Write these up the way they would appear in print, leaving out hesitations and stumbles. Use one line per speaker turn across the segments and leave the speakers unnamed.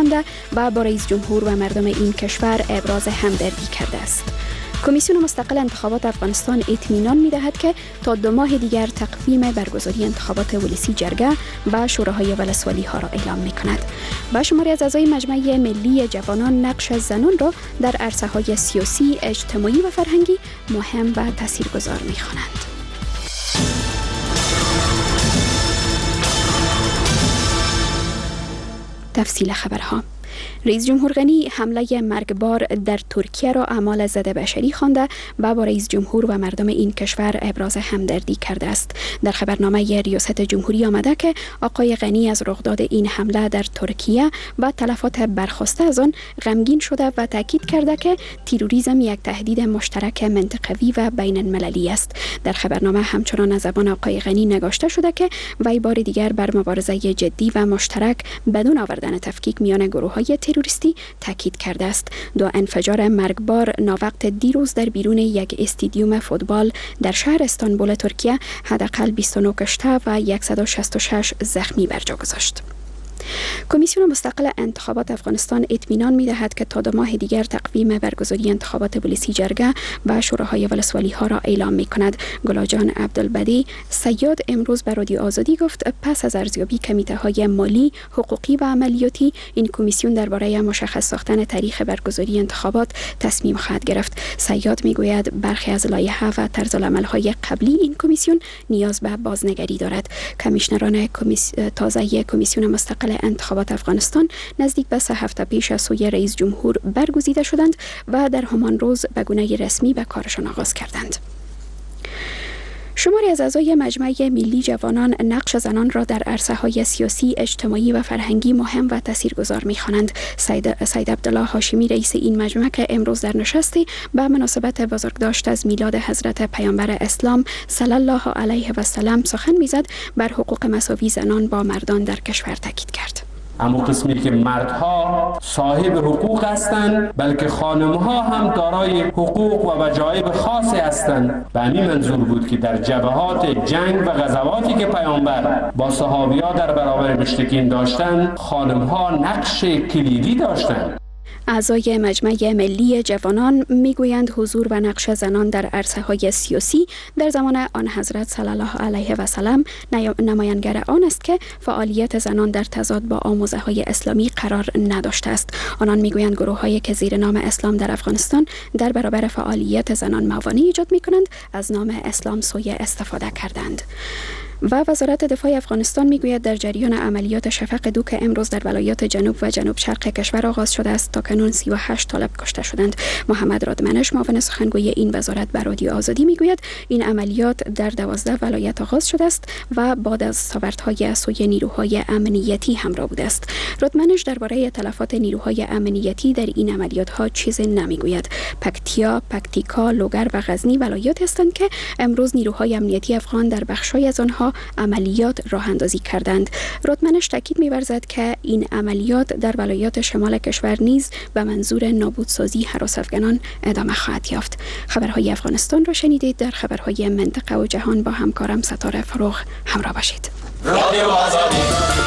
خوانده و با رئیس جمهور و مردم این کشور ابراز همدردی کرده است. کمیسیون مستقل انتخابات افغانستان اطمینان می‌دهد که تا 2 ماه دیگر تقویم برگزاری انتخابات ولسی جرگه و شوراهای ولسوالی‌ها را اعلام می‌کند. و شماری از اعضای مجمع ملی جوانان نقش زنان را در عرصه‌های سیاسی، اجتماعی و فرهنگی مهم و تاثیرگذار می‌خوانند. تفصیل خبرها. رئیس جمهور غنی حمله مرگبار در ترکیه را اعمال ضد بشری خوانده و با رئیس جمهور و مردم این کشور ابراز همدردی کرده است. در خبرنامه ریاست جمهوری آمده که آقای غنی از رخداد این حمله در ترکیه و تلفات برخاسته از آن غمگین شده و تاکید کرده که تروریسم یک تهدید مشترک منطقوی و بین المللی است. در خبرنامه همچنان از زبان آقای غنی نگاشته شده که وی بار دیگر بر مبارزه جدی و مشترک بدون آوردن تفکیک میان گروه‌های تروریستی تاکید کرده است. 2 انفجار مرگبار ناوقت دیروز در بیرون یک استادیوم فوتبال در شهر استانبول ترکیه حداقل 29 کشته و 166 زخمی بر جا گذاشت. کمیسیون مستقل انتخابات افغانستان اطمینان می‌دهد که تا 2 ماه دیگر تقویم برگزاری انتخابات ولسی جرگه و شوراهای ولسوالی‌ها را اعلام می‌کند. گلاجان عبدالبدی صیاد امروز به رادیو آزادی گفت پس از ارزیابی کمیته‌های مالی، حقوقی و عملیاتی این کمیسیون درباره مشخص ساختن تاریخ برگزاری انتخابات تصمیم خواهد گرفت. صیاد می‌گوید برخی از لایحه و طرزالعمل‌های قبلی این کمیسیون نیاز به بازنگری دارد. کمیشنران تازه کمیسیون مستقل انتخابات افغانستان نزدیک به 3 هفته پیش از سوی رئیس جمهور برگزیده شدند و در همان روز به گونه رسمی به کارشان آغاز کردند. شماری از اعضای مجمع ملی جوانان نقش زنان را در عرصه‌های سیاسی، اجتماعی و فرهنگی مهم و تاثیرگذار می‌خوانند. سید عبدالله هاشمی رئیس این مجمع که امروز در نشستی به مناسبت بزرگداشت از میلاد حضرت پیامبر اسلام صلی الله علیه و سلم سخن می‌زد، بر حقوق مساوی زنان با مردان در کشور تاکید کرد.
اما قسمی که مردها صاحب حقوق هستند، بلکه خانمها هم دارای حقوق و وجایب خاصی هستند. به همین منظور بود که در جبهات جنگ و غزواتی که پیامبر با صحابی‌ها در برابر مشرکین داشتند، خانمها نقش کلیدی داشتند.
اعضای مجمع ملی جوانان میگویند حضور و نقش زنان در عرصه‌های سیاسی در زمان آن حضرت صلی الله علیه و سلم نمایانگر آن است که فعالیت زنان در تضاد با آموزه‌های اسلامی قرار نداشته است. آنان میگویند گروه‌هایی که زیر نام اسلام در افغانستان در برابر فعالیت زنان موانع ایجاد می‌کنند، از نام اسلام سوء استفاده کردند. و وزارت دفاع افغانستان میگوید در جریان عملیات شفق 2 که امروز در ولایات جنوب و جنوب شرق کشور آغاز شده است تا کنون 38 طالب کشته شدند. محمد رادمنش معاون سخنگوی این وزارت به رادیو آزادی میگوید این عملیات در 12 ولایت آغاز شده است و بعد از ساورت‌های از سوی نیروهای امنیتی همراه بوده است. رادمنش درباره تلفات نیروهای امنیتی در این عملیات‌ها چیزی نمیگوید. پکتیا، پکتیکا، لوگر و غزنی ولایات هستند که امروز نیروهای امنیتی افغان در بخش‌های از آنها عملیات راه اندازی کردند. رادمنش تاکید می‌ورزد که این عملیات در ولایات شمال کشور نیز به منظور نابودسازی هراس افغانان ادامه خواهد یافت. خبرهای افغانستان را شنیدید. در خبرهای منطقه و جهان با همکارم ستاره فروغ همراه باشید. رادیو آزادی.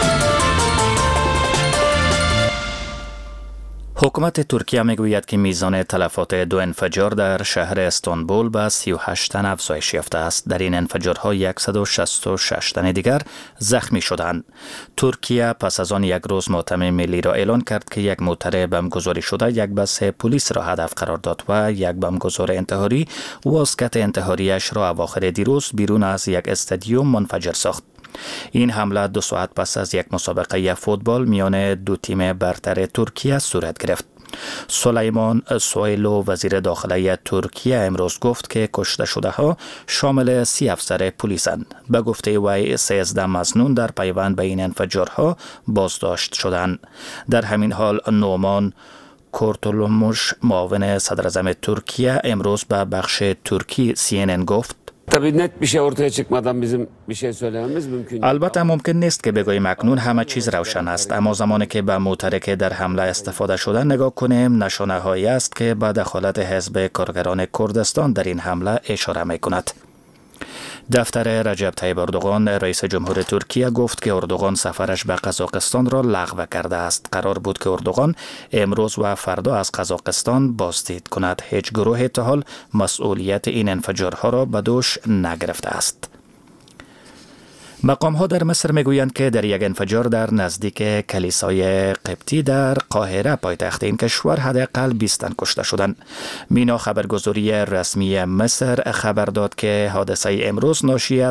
حکومت ترکیه میگوید که میزان تلفات 2 انفجار در شهر استانبول به 38 تن افزایش یافته است. در این انفجارها 166 تن دیگر زخمی شدند. ترکیه پس از آن یک روز ماتم ملی را اعلان کرد که یک موتر بمبگذاری شده یک بس پلیس را هدف قرار داد و یک بمبگذار انتحاری واسکت انتحاریش را اواخر دیروز بیرون از یک استادیوم منفجر ساخت. این حمله 2 ساعت پس از یک مسابقه فوتبال میان 2 تیم برتر ترکیه صورت گرفت. سلیمان سویلو وزیر داخلی ترکیه امروز گفت که کشته شده ها شامل 30 افسر پلیسند. به گفته وی 13 مظنون در پیوند به این انفجارها بازداشت شدند. در همین حال نومان کورتولموش معاون صدر اعظم ترکیه امروز به بخش ترکی CNN گفت
tabii net bir şey ortaya çıkmadan bizim bir şey söylememiz mümkün.
البته ممکن نیست که بگوییم اکنون همه چیز روشن است، اما زمانی که به موتری که در حمله استفاده شده نگاه کنیم نشانه هایی است که به دخالت حزب کارگران کردستان در این حمله اشاره می کند. دفتر رجب طیب اردوغان رئیس جمهور ترکیه گفت که اردوغان سفرش به قزاقستان را لغو کرده است. قرار بود که اردوغان امروز و فردا از قزاقستان بازدید کند. هیچ گروه تا حال مسئولیت این انفجارها را به دوش نگرفته است. مقام ها در مصر میگویند که در یک انفجار در نزدیک کلیسای قبطی در قاهره پایتخت این کشور حداقل 20 تن کشته شدند. مینا خبرگزاری رسمی مصر خبر داد که حادثه امروز ناشی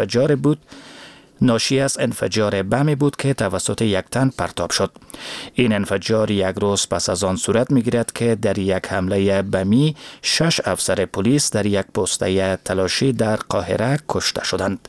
از انفجار بمی بود که توسط یک تن پرتاب شد. این انفجار یک روز پس از آن صورت میگیرد که در یک حمله بمی 6 افسر پلیس در یک پسته تلاشی در قاهره کشته شدند.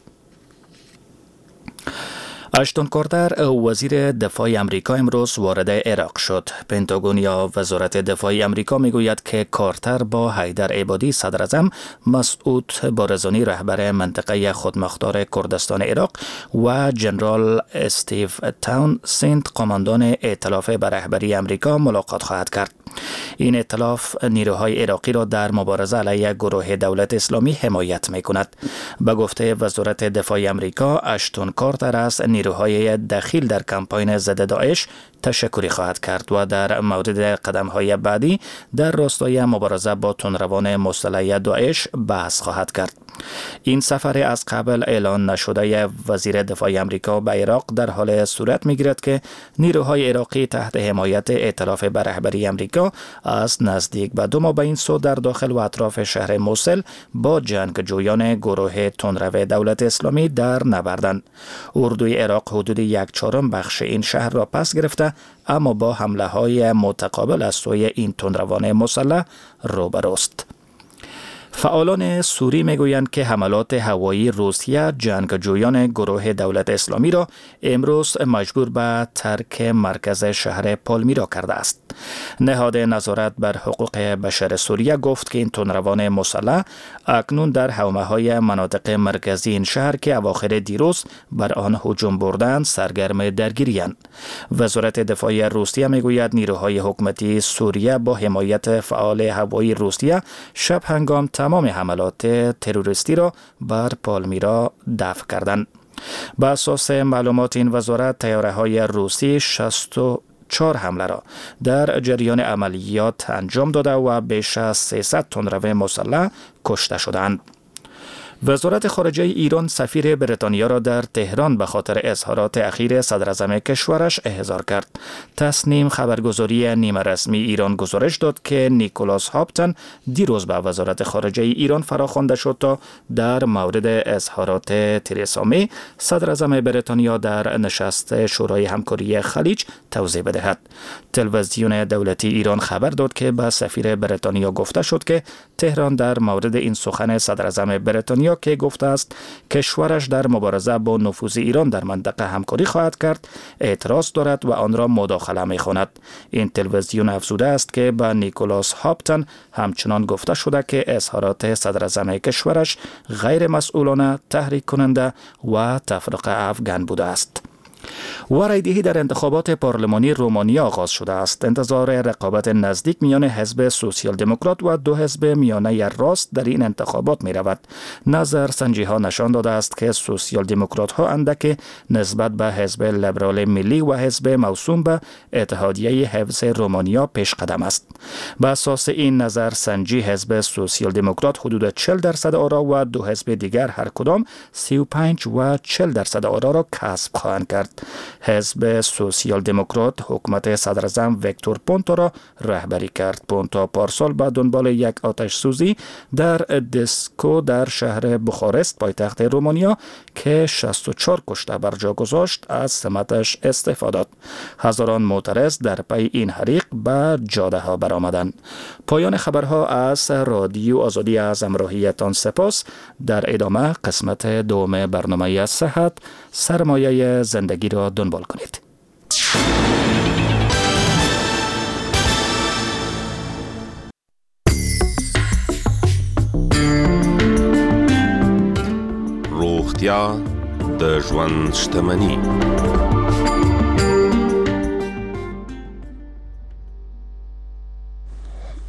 اشتون کارتر وزیر دفاع امریکا امروز وارد عراق شد. پنتاگون یا وزارت دفاع امریکا میگوید که کارتر با حیدر عبادی صدر اعظم، مسعود بارزانی رهبر منطقه خودمختار کردستان عراق و جنرال استیو تاونسند قماندان ائتلاف به رهبری امریکا ملاقات خواهد کرد. این ائتلاف نیروهای عراقی را در مبارزه علیه گروه دولت اسلامی حمایت می‌کند. به گفته وزارت دفاع امریکا، اشتون کارتر از نیروهای دخیل در کمپاین ضد داعش تشکری خواهد کرد و در مورد قدم‌های بعدی در راستای مبارزه با تندروان مسلح داعش بحث خواهد کرد. این سفر از قبل اعلان نشده وزیر دفاع امریکا به عراق در حال صورت می‌گیرد که نیروهای عراقی تحت حمایت ائتلاف به رهبری امریکا از نزدیک به 2 ماه به این سو در داخل و اطراف شهر موصل با جنگجویان گروه تندرو دولت اسلامی در نبردند. اردوی عراق حدود 1/4 بخش این شهر را پس گرفته، اما با حمله های متقابل از سوی این تندروان مسلح روبروست. فعالان سوری میگویند که حملات هوایی روسیه جنگجویان گروه دولت اسلامی را امروز مجبور به ترک مرکز شهر پالمیرا کرده است. نهاد نظارت بر حقوق بشر سوریه گفت که این تندروان مسلح اکنون در حومه‌های مناطق مرکزی این شهر که اواخر دیروز بر آن هجوم بردند سرگرم درگیری‌اند. وزارت دفاع روسیه میگوید نیروهای حکومتی سوریه با حمایت فعال هوایی روسیه شب هنگام تمام حملات تروریستی را بر پالمیرا دفع کردند. بر اساس معلومات این وزارت، طیاره‌های روسی 64 حمله را در جریان عملیات انجام داده و بیش از 300 تندرو مسلح کشته شدند. وزارت خارجه ایران سفیر بریتانیا را در تهران به خاطر اظهارات اخیر صدر اعظم کشورش احضار کرد. تصنیم خبرگزاری نیمه رسمی ایران گزارش داد که نیکولاس هاپتن دیروز به وزارت خارجه ایران فراخوانده شد تا در مورد اظهارات ترزا می صدر اعظم بریتانیا در نشست شورای همکاری خلیج توضیح بدهد. تلویزیون دولتی ایران خبر داد که به سفیر بریتانیا گفته شد که تهران در مورد این سخن صدر اعظم بریتانیا که گفته است کشورش در مبارزه با نفوذ ایران در منطقه همکاری خواهد کرد اعتراض دارد و آن را مداخله می‌خواند. این تلویزیون افزوده است که با نیکولاس هاپتن همچنان گفته شده که اظهارات صدر اعظم کشورش غیر مسئولانه، تحریک کننده و تفرقه افغان بوده است. رایدهی در انتخابات پارلمانی رومانیا آغاز شده است. انتظار رقابت نزدیک میان حزب سوسیال دموکرات و 2 حزب میانه راست در این انتخابات می رود. نظر سنجی ها نشان داده است که سوسیال دموکرات ها اندک نسبت به حزب لیبرال ملی و حزب موسوم به اتحادیه حفظ رومانیا پیش قدم است. به اساس این نظر سنجی، حزب سوسیال دموکرات حدود 40% آرا و 2 حزب دیگر هر کدام 35 و 40% آرا را کسب خواهند کرد. حزب سوسیال دموکرات حکومت صدر اعظم ویکتور پونتا را رهبری کرد. پونتا پارسال به دنبال یک آتش سوزی در دسکو در شهر بخارست پایتخت رومانیا که 64 کشته بر جا گذاشت از سمتش استعفا داد. هزاران معترض در پی این حریق به جاده ها برآمدند. پایان خبرها از رادیو آزادی از همراهیتان سپاس. در ادامه قسمت دوم برنامه صحت سرمایه زندگی را دنبال کنید.
روغتیا د ژوند شتمني.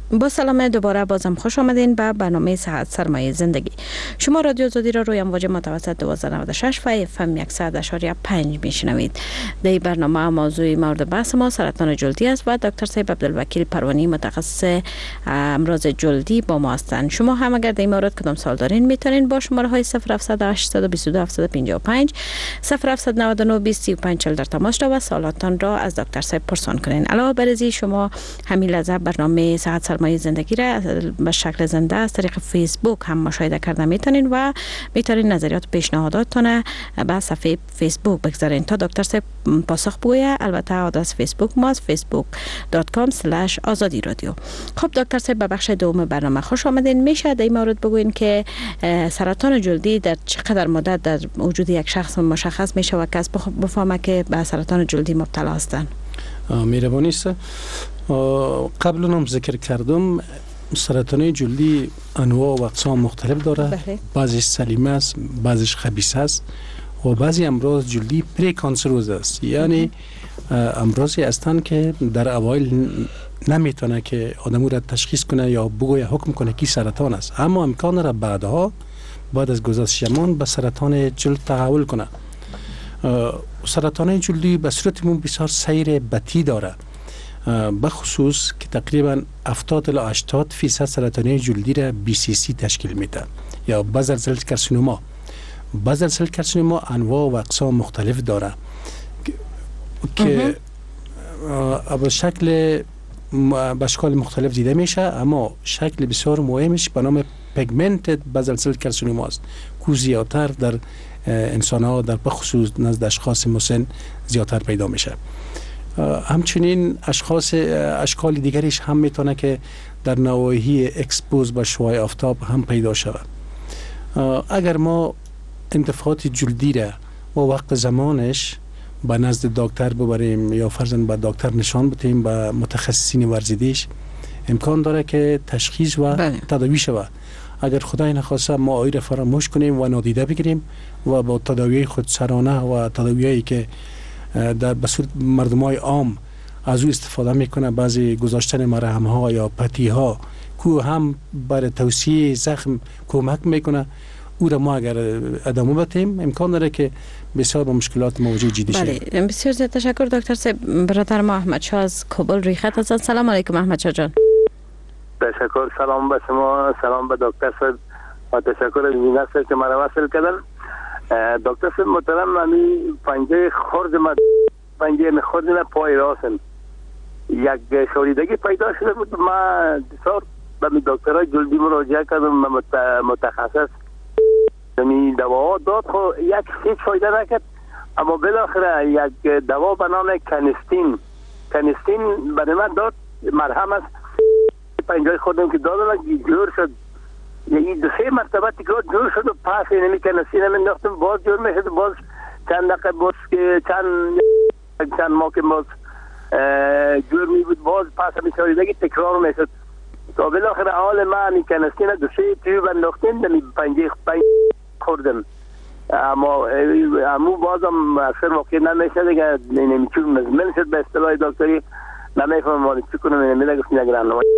با سلام دوباره بازم خوش آمدین به برنامه صحت سرمایه زندگی. شما رادیو آزادی را روی امواج متوسط 1296 و FM 100.5 میشنوید. در این برنامه موضوع مورد بحث ما سرطان جلدی است و دکتر صاحب عبدالوکیل پروانی متخصص امراض جلدی با ما هستند. شما هم اگر در این مورد کدام سوال دارین میتونین با شماره های 0700 822 755 0799 2035 در تماس را و سوالاتان را از دکتر صاحب پرسان کنین. علاوه بر از شما همین لحظه برنامه صحت سرمایه زندگی را به شکل زنده از طریق فیسبوک هم مشاهده کرده میتونین و میتونین نظریات و پیشنهاداتتون به صفحه فیسبوک بگذارین تا دکتر صاحب پاسخ بگوید. البته آدرس فیسبوک ما facebook.com/azadi-radio. خب دکتر صاحب به بخش دوم برنامه خوش آمدین. میشه در این مورد بگوین که سرطان جلدی در چقدر مدت در وجود یک شخص مشخص میشه و کس بفهمه که به سرطان جلدی مبتلا هستند؟
مهربانی است. قبل هم ذکر کردم سرطان جلدی انواع و اقسام مختلف داره. بعضیش سلیم است، بعضیش خبیث است و بعضی امراض جلدی پری کانسروز است، یعنی امراضی هستند که در اوایل نمیتونه که آدمو را تشخیص کنه یا بگویه حکم کنه کی سرطان است، اما امکان را بعد از گذشت زمان به سرطان جلد تحول کنه. سرطان جلدی به صورت بسیار سیر بطی داره، بخصوص که تقریبا 70 الی 80% سرطان جلدی را BCC تشکیل میده یا بازل سل کارسینوما. بازل سل کارسینوما انواع و اقسام مختلف داره که به اشکال مختلف دیده میشه، اما شکل بسیار مهمش به نام پیگمنتد بازل سل کارسینوما است که زیادتر در انسان ها در بخصوص نزد اشخاص مسن زیادتر پیدا میشه. همچنین اشکال دیگریش هم میتونه که در نواحی اکسپوز به شعاع آفتاب هم پیدا شود. اگر ما انتفاعات جلدی را و وقت زمانش به نزد دکتر ببریم یا فرضاً به دکتر نشان بدیم به متخصصین ورزیدش، امکان داره که تشخیص و تداوی شود. اگر خدای نخواسته ما آیه را فراموش کنیم و نادیده بگیریم و با تداوی خودسرانه و تداویایی که در بصورت مردمای عام از او استفاده میکنه، بعضی گذاشتن مرهم ها یا پتی ها که هم برای توسیع زخم کمک میکنه، او را ما اگر ادامه بدیم امکان داره که بسیار با مشکلات مواجه جدی شیم.
بله، بسیار زیاد تشکر دکتر صاحب. برادر ما احمد شاه از کابل روی خط هستند. سلام علیکم احمد شاه جان.
تشکر، سلام به شما، سلام به دکتر صاحب و تشکر از این است که مرا وصل کردن. دکتر صاحب محترم، امی پنجه خرد پای راستم یک شوریدگی پیدا شده بود. ما بسیار به دکترای جلدی مراجعه کردم، متخصص می دوا داد، خب یک هیچ فایده نکرد. اما بالاخره یک دوا به نام کنستین برای من داد، مرهم است. پنجه خودم که دادم جور شد، یعنی 2-3 مرتبه تکرار جور شد و پس اینمی کنستین انداختم، باز جور میشد، باز چند دقیقه باز که چند ماه که باز جور می بود، باز پس همی شاریدگی تکرار میشد. تا بالاخره حال من این کنستین 2-3 تیوب انداختیم، دمی پنجه خوردم، اما همو بازم اکثر واقع نمیشه دیگه. نمیچون مزمن شد به اصطلاح دکتری، نمیفهم مالی چی کنم. نمیده گفت نگران نمایی.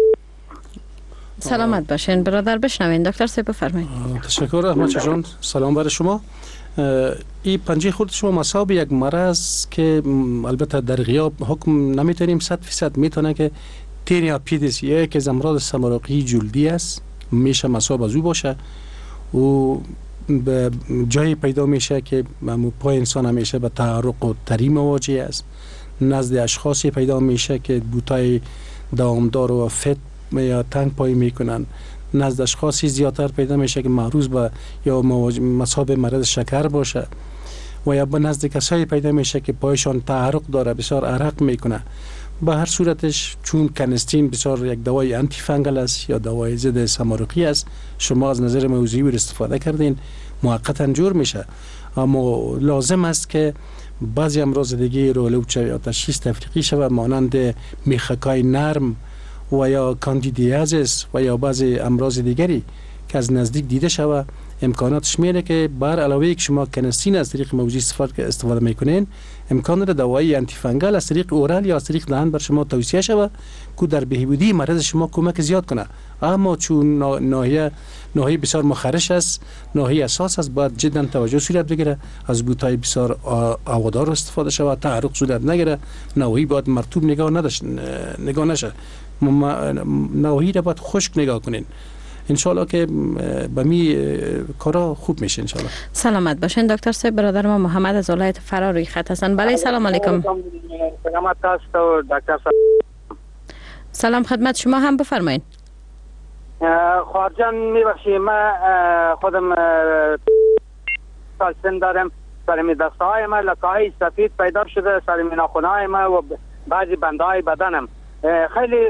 سلامت باشین برادر. بشنوین دکتر صاحب بفرمایید.
تشکر احمد جان. سلام بر شما. این پنجه خورد شما مصاب یک مرض که البته در غیاب حکم نمیتونیم 100% میتونه که تریاپیدس یک از امراض سمراقی جلدی است، میشه مصاب از او باشه و به جایی پیدا میشه که پای انسان همیشه به تعرق و تری مواجه است. نزد اشخاصی پیدا میشه که بوتای دوامدار و فت یا تنگ پای میکنن. نزد اشخاصی زیادتر پیدا میشه که معروض به یا مصاب مرض شکر باشه و یا به نزد کسایی پیدا میشه که پایشان تعرق داره، بسیار عرق میکنه. به هر صورتش چون کنستین بسیار یک دوای آنتی فنگل است یا دوای ضد سمارقی است، شما از نظر موضوعی استفاده کردین، موقتا جور میشه. اما لازم است که بعضی امراض دیگه رولوچه یا تشخیص تفریقی شود، مانند میخکای نرم و یا کاندیدیازیس و یا بعضی امراض دیگری که از نزدیک دیده شود. امکاناتش میره که بر علاوه که شما کنستین از طریق موجی استفاده میکنین، امکان داره دوایی آنتی فنگال از طریق اورال یا از طریق دهان بر شما توصیه شود که در بهبودی مرض شما کمک زیاد کنه. اما چون ناحیه بسیار مخرش است، ناحیه اساس است، باید جدا توجه صورت بگیره، از بوتای بسیار هوادار استفاده شود، تعرق صورت نگیره، ناحیه باید مرطوب نگاه نشه، ناحیه را باید خشک نگاه کنین. انشالله که به می کارا خوب میشه انشالله.
سلامت باشین دکتر صاحب. برادر ما محمد از ولایت فرا روی خط هستن. بله سلام علیکم.
سلامت است دکتر صاحب.
سلام خدمت شما، هم بفرمایید.
خواجان میبخشی، من خودم سن دارم، سر می دسته های من لکه‌های سفید پیدا شده، سر می ناخن های من و بعضی بنده های بدنم خیلی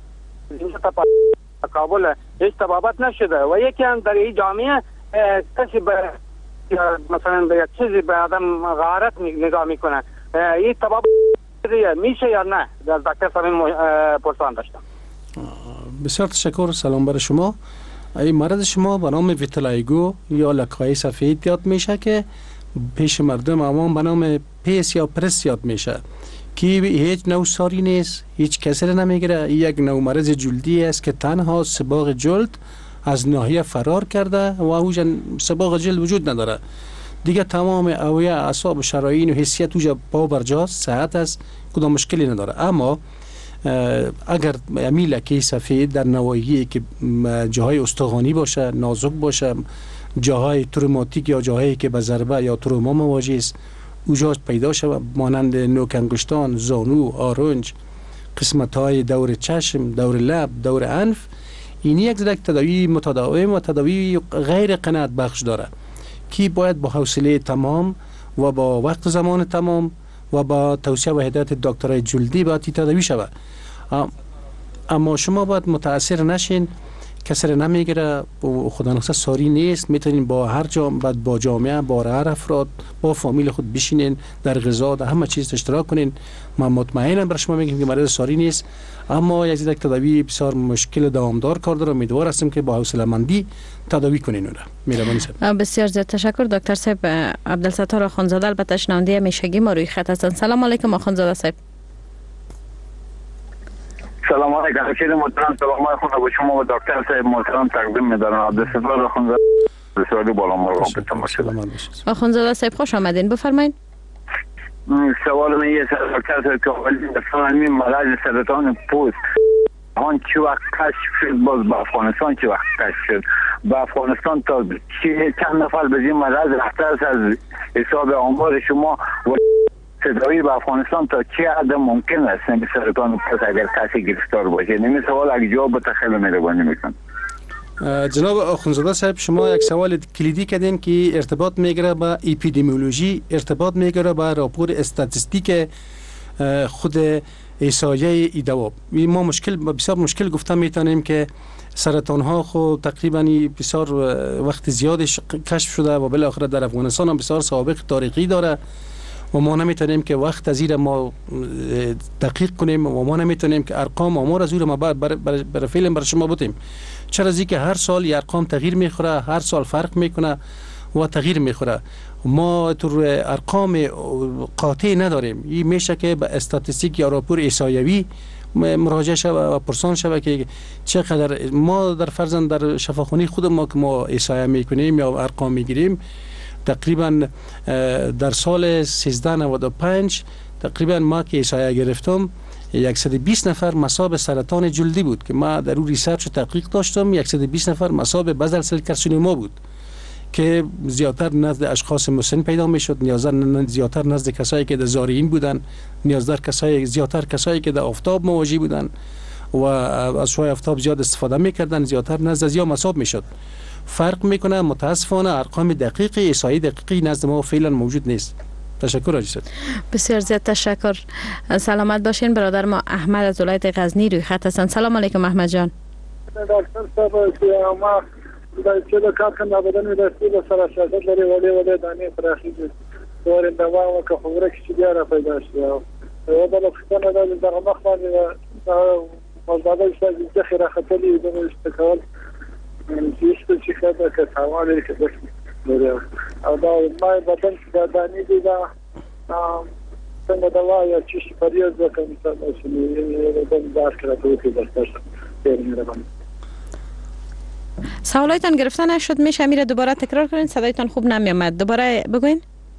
کابل هیچ تبابت نشده و یکی هم در این جامعه کسی مثلا به یک چیزی به آدم غارت نگاه میکنه، این تبابت میشه یا نه؟ در دکتر صاحب پرسان داشتم.
بسیار تشکر. سلام بر شما. این مرض شما به نام ویتیلیگو یا لکه‌های سفید یاد میشه که پیش مردم عوام به نام پیس یا پرس یاد میشه که هیچ نوع ساری نیست، هیچ کسر نمیگیره. یک نوع مرض جلدی است که تنها صباغ جلد از ناحیه فرار کرده و اوجا صباغ جلد وجود نداره دیگه. تمام اوعیه اعصاب و شرايين و حسیت اوجا پا برجاست، صحت است، کدام مشکلی نداره. اما اگر لکه سفید در نواحی که جاهای استخوانی باشه، نازک باشه، جاهای تروماتیک یا جاهایی که به ضربه یا تروما مواجه است اوجا پیدا شود، مانند نوک انگشتان، زانو، آرنج، قسمت‌های دور چشم، دور لب، دور انف، این یک تداوی متداوم و تداوی غیر قناعت بخش داره که باید با حوصله تمام و با وقت زمان تمام و با توصیه و هدایت دکترای جلدی باید تداوی شود. اما شما باید متاثر نشین، کسر نمیگیره، خدا نخسته ساری نیست، میتونین با هر با جامعه، با هر افراد، با فامیل خود بشینین، در غذا، در همه چیز اشتراک کنین. من مطمئنم برای شما میگم که مرض ساری نیست، اما یک تداوی بسیار مشکل دوامدار کار داره. امیدوار هستم که با حوصله مندی تداوی کنین اون. مهربانی صاحب.
بسیار زیاد تشکر دکتر صاحب. عبدالستار آخوندزاده البته شنونده همیشگی ما روی خط هستن. سلام علیکم آخوندزاده صاحب.
سلام علیکم خیلی محترم، سلام علیکم با شما و دکتر صاحب محترم تقدیم می‌دارم. عبدالستار آخوندزاده بسیار بالا مرغوب هستم.
آخوندزاده صاحب خوش آمدین، بفرمایید.
سوال من یه دکتر صاحب که فهمی مرض سرطان پوست آن چه وقت کشف شد، باز با افغانستان چه وقت کشف شد؟ با افغانستان تا چند نفر به این مرض رفته است از حساب آمار شما و تداوی با افغانستان تا چه حد ممکن است به سرطان پوست اگر کسی گرفتار باشه؟ این سوال اگه جواب بده خیلی مهربانی میکنم.
جناب آخوندزاده صاحب شما یک سوال کلیدی کردین که ارتباط میگیره با اپیدمیولوژی، ارتباط میگیره با راپور استاتستیک خود احصایه ایدواب. ما بسیار مشکل گفتم میتونیم که سرطان ها خود تقریبا بسیار وقت زیادش کشف شده و بالاخره در افغانستان هم بسیار سابق تاریخی داره و ما نمیتونیم که وقت از این ما دقیق کنیم و ما نمیتونیم که ارقام آمار از اون ما برای فعلا برای شما بودیم. چرا از که هر سال یه ارقام تغییر میخوره، هر سال فرق میکنه و تغییر میخوره. ما تو ارقام قاطع نداریم. این میشه که به استاتستیک یا راپور احصایوی مراجعه شود و پرسان شود که چقدر ما در فرضاً در شفاخانه خود ما که ما احصایه میکنیم یا ارقام میگیریم، تقریبا در سال 1395 تقریبا ما که احصایه گرفتم 120 نفر مصاب سرطان جلدی بود که ما در اون ریسرچ تحقیق داشتم. 120 نفر مصاب بازل سل کارسینوما بود که زیادتر نزد اشخاص مسن پیدا میشد، زیادتر نزد کسایی که در زارعین بودن، زیادتر کسایی که در آفتاب مواجه بودن و از شعاع آفتاب زیاد استفاده میکردن، زیادتر نزد زیاد مصاب میشد. فرق میکنه. متاسفانه ارقام دقیق احصایی دقیقی نزد ما فعلا موجود نیست. تشکر عزیز.
بسیار زیاد تشکر. سلامت باشین. برادر ما احمد از ولایت غزنی روی خط هستند. سلام علیکم احمد جان.
دکتر صاحب ما در چه کارخانه بدن می‌دستی به سراسر لري ولی دانه پراخی دور اندوا و که خوره که بیا را پیدا شد و بالا فتنه در مخوانی و مزاده شد ذخیره خطلی بدون استقلال هیچ چیزی که تمامی که دست میره او دا مای بدن که دانی دیده څنګه دوا یا چی پریاز وکړم چې بدن دار کرده توی دستش خیلی مهربانی.
سوالایتان گرفته نشد، میشه میره دوباره تکرار کنین؟ صدایتان خوب نمیامد، دوباره بگوین.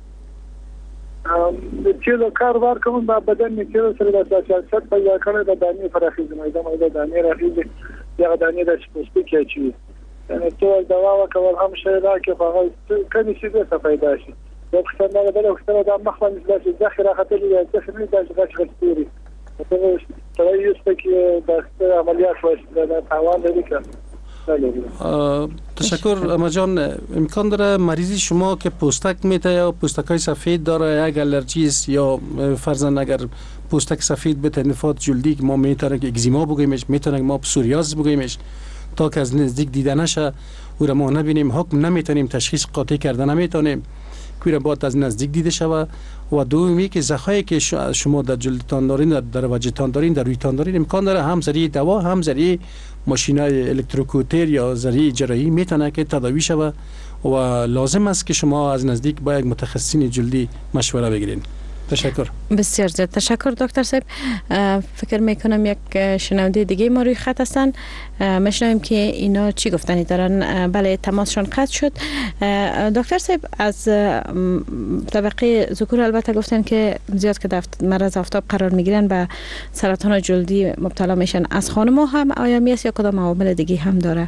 چیلو کار وار کوم با بدن می چیلو سره د سیاست پیدا کړی د دانی فرخیز مایده مایده دانی راخیز یا دانی د سپوستی کې چی یعنی ټول دوا وکول هم شي دا کې هغه کمی شي څه پیدا شي د څنګه د وختونو د مخه د ذخیره خطرې د ذخیره د غشغشتوري ته ته یو سپکی د عملیات واسه د تاوان لري که
تشکر. اما جان، امکان داره مریضی شما که پوستک میته یا پوستکای سفید داره یک الرژی است یا فرضاً اگر پوستک سفید به تنفات جلدی که ما میتونه که اگزیما بگیمش، میتونه که ما پسوریاز بگیمش، تا که از نزدیک دیده نشه او را ما نبینیم، حکم نمیتونیم، تشخیص قاطع کرده نمیتونیم، که را باید از نزدیک دیده شود. و دومی که زخمی که شما در جلدتان دارین، در وجهتان دارین، در رویتان دارین، امکان داره هم ذریعه دوا هم ذریعه ماشینای الکتروکوتر یا ذریعه جراحی میتونه که تداوی شود و لازم است که شما از نزدیک با یک متخصصین جلدی مشوره بگیرین. تشکر.
بسیار زیاد تشکر دکتر صاحب. فکر میکنم یک شنونده دیگه ما روی خط هستن، میشنویم که اینا چی گفتنی دارن. بله، تماسشون قطع شد. دکتر صاحب از طبقه ذکور البته گفتن که زیاد که مرض آفتاب قرار میگیرن و سرطان جلدی مبتلا میشن. از خانم هم آیا میست یا کدام عوامل دیگه هم داره؟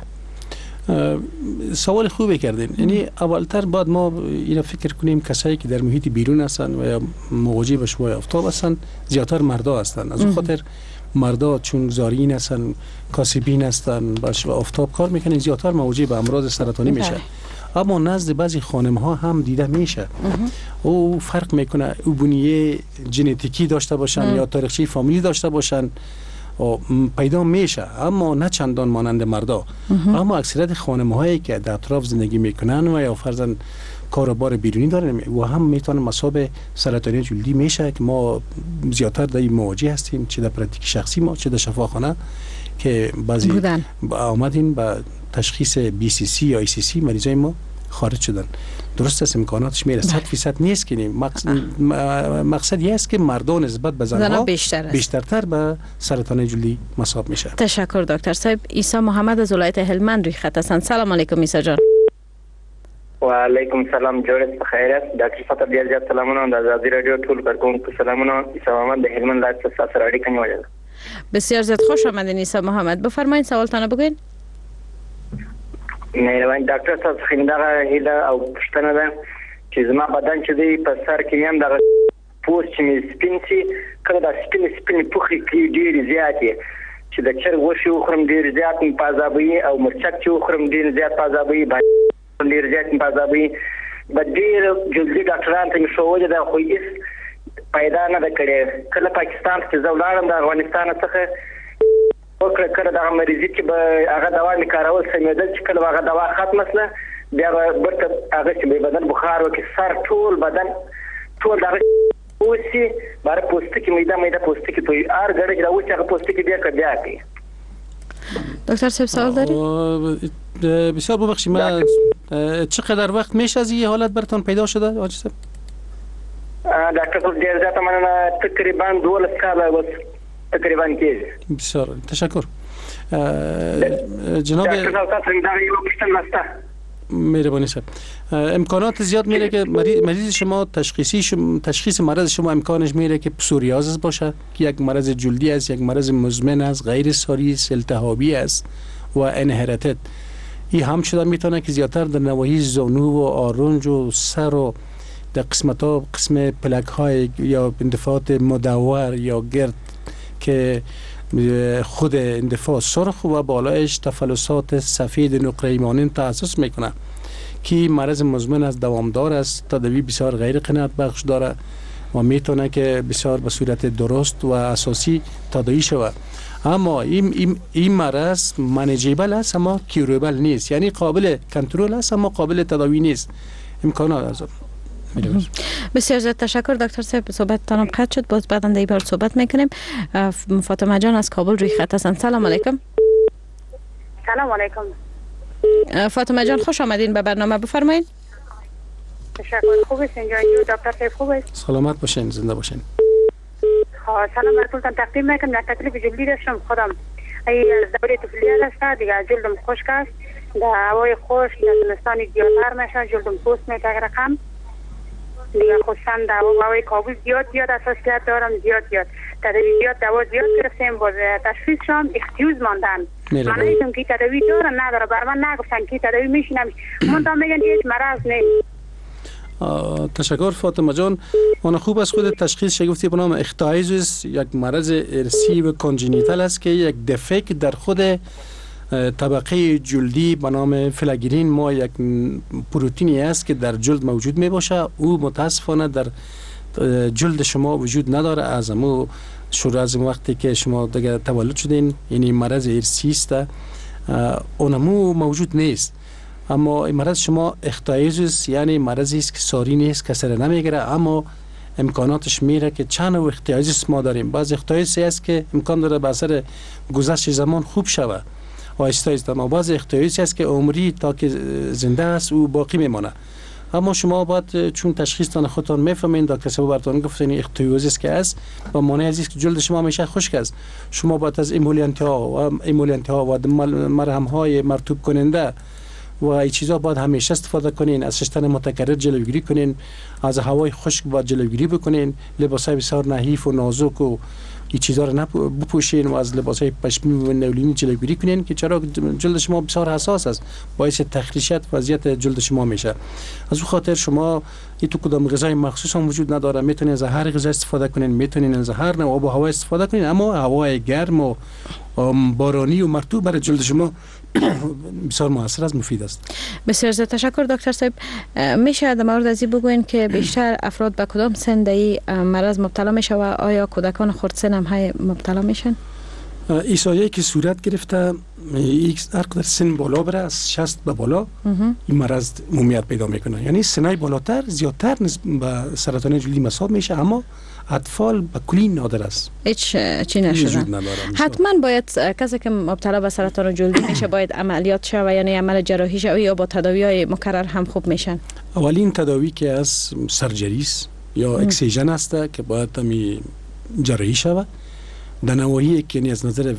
سوال خوبی کردین. یعنی اولتر باید ما اینا فکر کنیم کسایی که در محیط بیرون هستن و یا مواجه به شوای آفتاب هستن زیادتر مردا هستن. از اون خاطر مردا چون زارین هستن، کاسبین هستن، با شوای آفتاب کار میکنن، زیادتر مواجه به امراض سرطانی میشه. اما نزد بعضی خانم ها هم دیده میشه. او فرق میکنه او بنیه ژنتیکی داشته باشن یا تاریخچه فامیلی داشته باشن، پیدا میشه، اما نه چندان مانند مردا. اما اکثریت خانم‌هایی که در اطراف زندگی میکنن و یا فرضاً کاروبار بیرونی دارن و هم میتونن مصاب سرطانی جلدی میشه که ما زیادتر در این مواجه هستیم، چه در پرکتیک شخصی ما چه در شفاخانه که بعضی آمدین با تشخیص BCC یا ICC مریضای ما خارج شدن. درست است، امکاناتش میره 100% نیست که مقصد یه است که مردان نسبت به زنها بیشترتر به سرطان جلدی مصاب میشه.
تشکر دکتر صاحب. عیسی محمد از ولایت هلمند روی خط هستند. سلام علیکم عیسی جان.
و علیکم سلام، جوړ بخیر است. دکتر صاحب ډیر زیات سلامونه د ازادي رادیو ټول کارکونکو سلامونه. عیسی محمد د هلمند ولایت څخه سره اړیکه نیولې.
بسیار زیاد خوش آمدین عیسی محمد. بفرمایید سوالتان بگوین.
مهربان ډاکټر صاحب څنګه هیله او پښتنه ده چې زما بدن چې دی په سر کې هم د پوست چې می سپین سي کله د سپین پوخي کې ډیر زیات چې د چرګ وشي خورم ډیر زیات پازابي او مرچک چې خورم ډیر زیات پازابي ډیر زیات پازابي بدیر جلدی ډاکټران ته مشوره ده خو هیڅ پیدا نه کړي. کله پاکستان ته زولارم د افغانستان څخه وکړه کړه د مریضي چې به هغه دوا می کارول سمېدل چې کله هغه دوا ختم شله بیا برته هغه چې به بدن بخار وکړي سر ټول بدن ټول دغه اوسي بار پوستکی میده پوستکی توی ار غړي دا اوس هغه پوستکی بیا کوي.
دکتر صاحب سوال دارید؟
بسیار ببخشید، من چقدر وقت میشه از این حالت براتون پیدا شده حاجی صاحب؟
دکتر صاحب ډیر زیاته مننه، تقریبا 12 کاله بس تقریبا کېږي.
بسیار تشکر جناب.
دکتر صاحب تاسو څنګه یو پښتنه مسته
مهربانی صاحب. امکانات زیاد میره که مریض شما تشخیص مرض شما امکانش میره که پسوریازیس باشه که یک مرض جلدی است، یک مرض مزمن است، غیر ساری است، التهابی است و انهرتد. این هم شده میتونه که زیادتر در نواحی زانو و آرنج و سر و در قسم پلک های یا اندفاعات مدور یا گرد که خود اندفاع سرخ و بالایش تفلسات سفید نقره‌ای مانند تأسس میکنه که مرض مزمن است، دوامدار است، تداوی بسیار غیر قناعت بخش داره و میتونه که بسیار به صورت درست و اساسی تداوی شود. اما این مرض منیجیبل است اما کیوریبل نیست، یعنی قابل کنترل است اما قابل تداوی نیست. امکانات از
بسیار زیاد تشکر دکتر صاحب. صحبتتان قطع شد، باز بعدا در این بار صحبت میکنیم. فاطمه جان از کابل روی خط هستند. سلام علیکم.
سلام علیکم.
فاطمه جان خوش آمدین به برنامه، بفرمایید.
تشکر. خوب است اینجا دکتر صاحب؟ خوب است؟
سلامت باشین، زنده باشین.
سلام براتون تقدیم میکنم. در تکلیف جلدی داشتم خودم. ای دوره طفولیت است دیگه، جلدم خشک است، در هوای خشک در زمستان زیادتر میشه، جلدم پوست میشه رقم دیگه، خصوصا در هوای کابل زیاد حساسیت دارم، زیاد تداوی دوا زیاد گرفتیم، باز تشخیص شدم اختیوز ماندن. من ایشون که تداوی داره نداره، بر من نگفتن که تداوی میشینم، من تا میگن هیچ مرض نیست.
تشکر فاطمه جان. اون خوب است خود تشخیص شگفتی به نام اختایزوس یک مرض ارثی و کانژنیتال است که یک دفکت در خود طبقه جلدی به نام فلاگرین ما یک پروتئینی است که در جلد موجود می باشه. او متاسفانه در جلد شما وجود نداره. از امو شروع از وقتی که شما دیگه تولد شدین، یعنی مرض ارثی است، اونمو موجود نیست. اما این مرض شما اختایزوس یعنی مرضی است که ساری نیست، کسر نمیگیره، اما امکاناتش میره که چند نوع اختایزوس ما داریم. بعض اختایزوسی است که امکان داره به اثر گذشت زمان خوب شوه و استایز، اما بعض اختایزوسی است که عمری تا که زنده است او باقی میمانه. اما شما باید چون تشخیصتان خودتان میفهمین، دکتر صاحب براتون گفتن اختایزوس که است و مانع از است که جلد شما همیشه خشک است. شما باید از ایمولینت ها و مرهم های مرطوب کننده و این چیزا باید همیشه استفاده کنین. از شستن متکرر جلوگیری کنین، از هوای خشک باید جلوگیری بکنین، لباسای بسیار نحیف و نازک و این چیزا رو بپوشین و از لباسای پشمی و نولینی جلوگیری کنین که چرا جلد شما بسیار حساس است، باعث تخریشیت وضعیت جلد شما میشه. از اون خاطر شما این تو کدام غذای مخصوص هم وجود نداره، میتونین از هر غذا استفاده کنین، میتونین از هر نوع آب و هوا استفاده کنین، اما هوای گرم و بارانی و مرطوب برای جلد شما بسیار موثر است، مفید است.
بسیار زیاد تشکر دکتر صاحب. میشه در مورد ازی بگوین که بیشتر افراد به کدام سن ای مرض مبتلا میشه و آیا کودکان خردسن هم های مبتلا میشن؟
ایسایی که صورت گرفته هر قدر سن بالا بره، از 60 به بالا این مرض عمومیت پیدا میکنه، یعنی سنای بالاتر زیادتر به سرطان جلدی مصاب میشه، اما اطفال به کلی نادر است،
هیچ چی نشدن. حتما باید کسی که مبتلا به سرطان جلدی میشه باید عملیات شوه، یعنی عمل جراحی شوه یا با تداوی‌های مکرر هم خوب میشن؟
اولین تداوی که از سرجری است یا اکسیژن است که باید می جراحی شوه. در نواحی که از نظر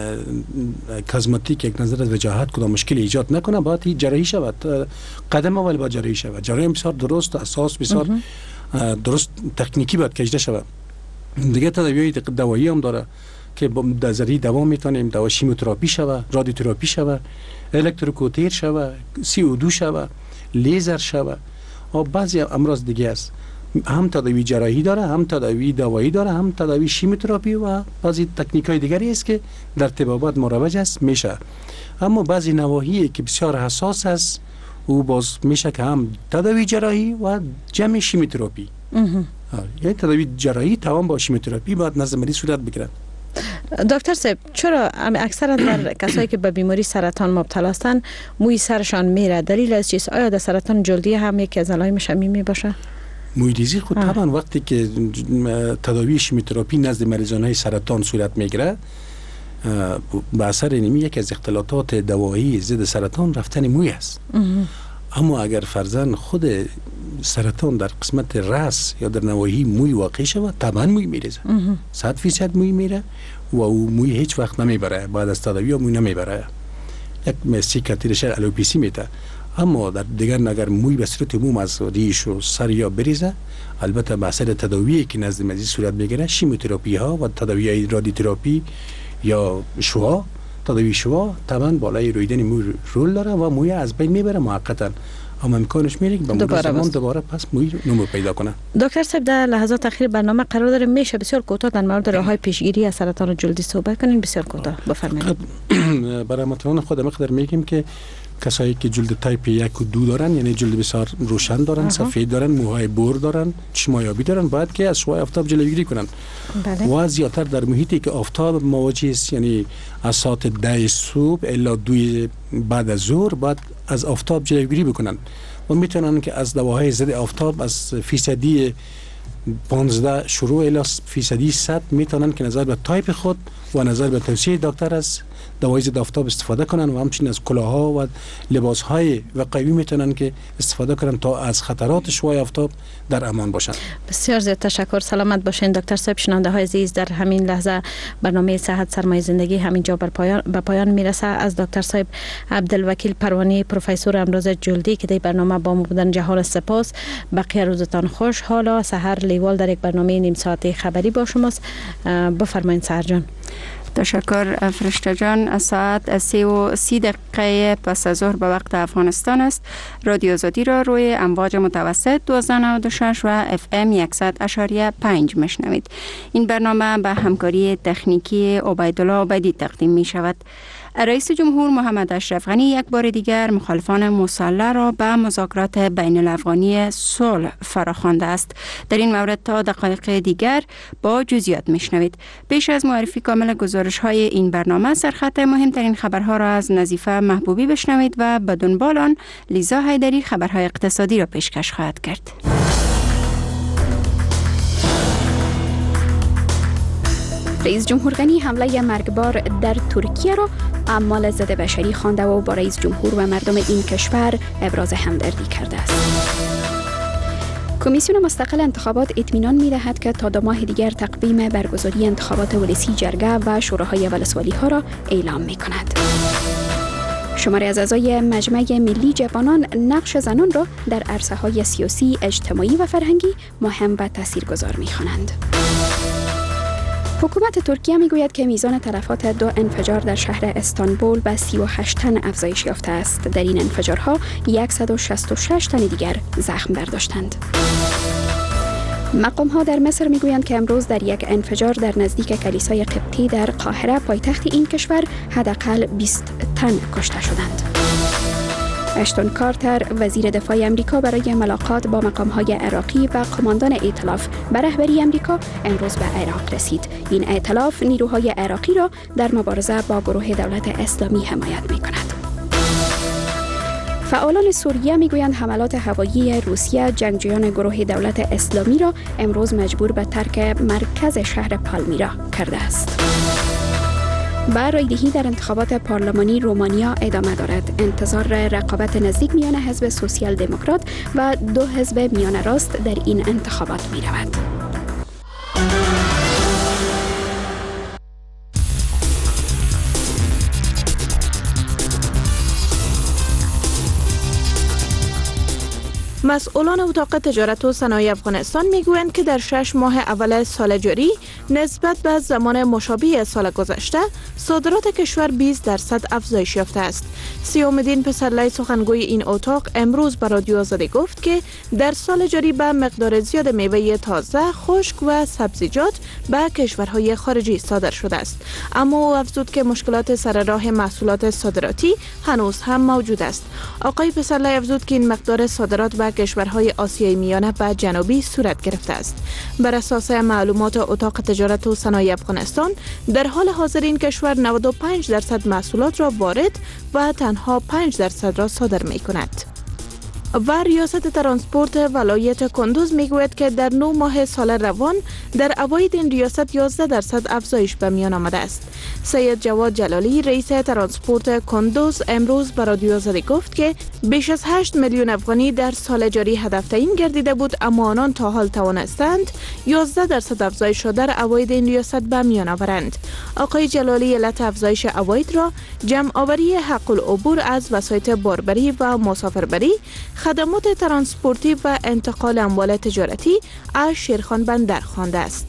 کازماتیک یک نظر از وجاهت کدام مشکل ایجاد نکنه باید جراحی شود. قدم اول باید جراحی شود. جراحی بسیار درست، اساس بسیار درست تکنیکی باید کشیده شود. دیگه تداوی دوایی هم داره که در ذریعه دوا میتونیم دوا شیمیوتراپی شود، رادیوتراپی شود، الکتروکوتیر شود، CO2 شود، لیزر شود و بعضی امراض دیگه است. هم تداوی جراحی داره، هم تداوی دوایی داره، هم تداوی شیمیوتراپی و بعضی تکنیک‌های دیگری است که در طبابت مروج است میشه. اما بعضی نواحی که بسیار حساس است او باز میشه که هم تداوی جراحی و جمع شیمیوتراپی. یعنی تداوی جراحی توان با شیمیوتراپی باید نزد مریض صورت بگیرد.
دکتر صاحب چرا اکثرا در کسایی که به بیماری سرطان مبتلا هستند موی سرشان میره؟ دلیل از چیست؟ آیا در سرطان جلدی هم یکی از علائم شمی می باشه؟
مویریزی خود طبعا وقتی که تداوی شیمیوتراپی نزد مریضان سرطان صورت میگیره به اثر اینمی یکی از اختلالات دوایی ضد سرطان رفتن موی است. اما اگر فرضاً خود سرطان در قسمت راس یا در نواحی موی واقع شود طبعا موی میریزه، 100% موی میره و او موی هیچ وقت نمیبره، بعد از تداوی موی نمیبره، یک سیکاتریش الوپیسی میده. اما در دیگر اگر موی به صورت عموم از ریش و سر یا بریزه، البته به اثر تداویی که نزد مریض صورت میگیره، شیمیوتراپی ها و تداوی رادیوتراپی یا شعاع، تداوی شعاع طبعا بالای رویدن موی رول داره و موی از بین میبره موقتا، اما امکانش میره که به مرور زمان دوباره پس موی نمو پیدا کنه.
دکتر صاحب در لحظات اخیر برنامه قرار داره، میشه بسیار کوتاه در مورد راههای پیشگیری از سرطان جلدی صحبت کنین؟ بسیار کوتاه بفرمایید.
برای متنان خود مقدار میگیم که کسایی که جلد تایپ 1 و 2 دارن، یعنی جلد بسیار روشن دارن، سفید دارن، موهای بور دارن، چشمایابی دارن، باید که از شعاع آفتاب جلوگیری کنن. و زیادتر در محیطی که آفتاب مواجه است، یعنی از ساعت 10 صبح الی 2 بعد از ظهر باید از آفتاب جلوگیری بکنن و میتونن که از دواهای ضد آفتاب از فیصدی 15 شروع الی فیصدی 100 میتونن که نظر به تایپ خود و نظر به توصیه دکتر از دوای ضد آفتاب استفاده کنن و همچنین از کلاه‌ها و لباس‌های وقایعی میتونن که استفاده کنن تا از خطرات شعاع آفتاب در امان باشن.
بسیار زیاد تشکر. سلامت باشین دکتر صاحب. شنونده‌های عزیز، در همین لحظه برنامه صحت سرمایه زندگی همینجا به پایان میرسه. از دکتر صاحب عبدالوکیل پروانی پروفسور امراض جلدی که در برنامه با ما بودن جهان سپاس. بقیه روزتان خوش. حالا سحر لیوال در یک برنامه نیم ساعته خبری با شماست. بفرمایید سحر جان.
تشکر فرشته جان. ساعت 3:30 دقیقه پس از ظهر به وقت افغانستان است. رادیو آزادی را روی امواج متوسط 1296 و FM 100.5 میشنوید. این برنامه به همکاری تکنیکی عبیدالله عبیدی تقدیم می شود. رئیس جمهور محمد اشرف غنی یک بار دیگر مخالفان مسلح را به مذاکرات بین الافغانی صلح فراخوانده است. در این مورد تا دقایق دیگر با جزئیات میشنوید. پیش از معرفی کامل گزارش های این برنامه، سرخط مهمترین خبرها را از نظیفه محبوبی بشنوید و به دنبال آن لیزا حیدری خبرهای اقتصادی را پیشکش خواهد کرد.
رئیس جمهور غنی حمله مرگبار در ترکیه را اعمال ضد بشری خوانده و با رئیس جمهور و مردم این کشور ابراز همدردی کرده است. کمیسیون مستقل انتخابات اطمینان می‌دهد که تا 2 ماه دیگر تقویم برگزاری انتخابات ولسی جرگه و شوراهای ولسوالی ها را اعلام می‌کند. شماری از اعضای مجمع ملی جوانان نقش زنان را در عرصه‌های سیاسی، اجتماعی و فرهنگی مهم و تاثیرگذار می‌خوانند. حکومت ترکیه میگوید که میزان تلفات 2 انفجار در شهر استانبول به 38 تن افزایش یافته است. در این انفجارها 166 تن دیگر زخم برداشتند. مقام‌ها در مصر میگویند که امروز در یک انفجار در نزدیک کلیسای قبطی در قاهره پایتخت این کشور حداقل 20 تن کشته شدند. اشتون کارتر وزیر دفاع امریکا برای ملاقات با مقام‌های عراقی و قماندان ائتلاف به رهبری امریکا امروز به عراق رسید. این ائتلاف نیروهای عراقی را در مبارزه با گروه دولت اسلامی حمایت می‌کند. فعالان سوریه میگویند حملات هوایی روسیه جنگجویان گروه دولت اسلامی را امروز مجبور به ترک مرکز شهر پالمیرا کرده است. با رایدهی در انتخابات پارلمانی رومانیا ادامه دارد. انتظار رقابت نزدیک میان حزب سوسیال دموکرات و 2 حزب میانه راست در این انتخابات می رود.
مسئولان اتاق تجارت و صنایع افغانستان میگویند که در 6 ماه اول سال جاری نسبت به زمان مشابه سال گذشته صادرات کشور 20% افزایش یافته است. سیام‌الدین پسرلی سخنگوی این اتاق امروز به رادیو آزادی گفت که در سال جاری به مقدار زیاد میوه تازه، خشک و سبزیجات به کشورهای خارجی صادر شده است. اما او افزود که مشکلات سر راه محصولات صادراتی هنوز هم موجود است. آقای پسرلی افزود که این مقدار صادرات به کشورهای آسیای میانه و جنوبی صورت گرفته است. بر اساس معلومات اتاق تجارت و صنایع افغانستان در حال حاضر این کشور 95% محصولات را وارد و تنها 5% را صادر می کند. و ریاست ترانسپورت ولایت کندوز میگوید که در 9 ماه سال روان در عواید این ریاست 11% افزایش به میان آمده است. سید جواد جلالی رئیس ترانسپورت کندوز امروز به رادیو آزادی گفت که بیش از 8 میلیون افغانی در سال جاری هدف تعیین گردیده بود، اما آنان تا حال توانستند 11% افزایش را در عواید این ریاست به میان آورند. آقای جلالی علت افزایش عواید را جمع آوری حق العبور از وسایط باربری و مسافربری، خدمات ترانسپورتی و انتقال اموال تجارتی از شیرخان بندر خوانده است.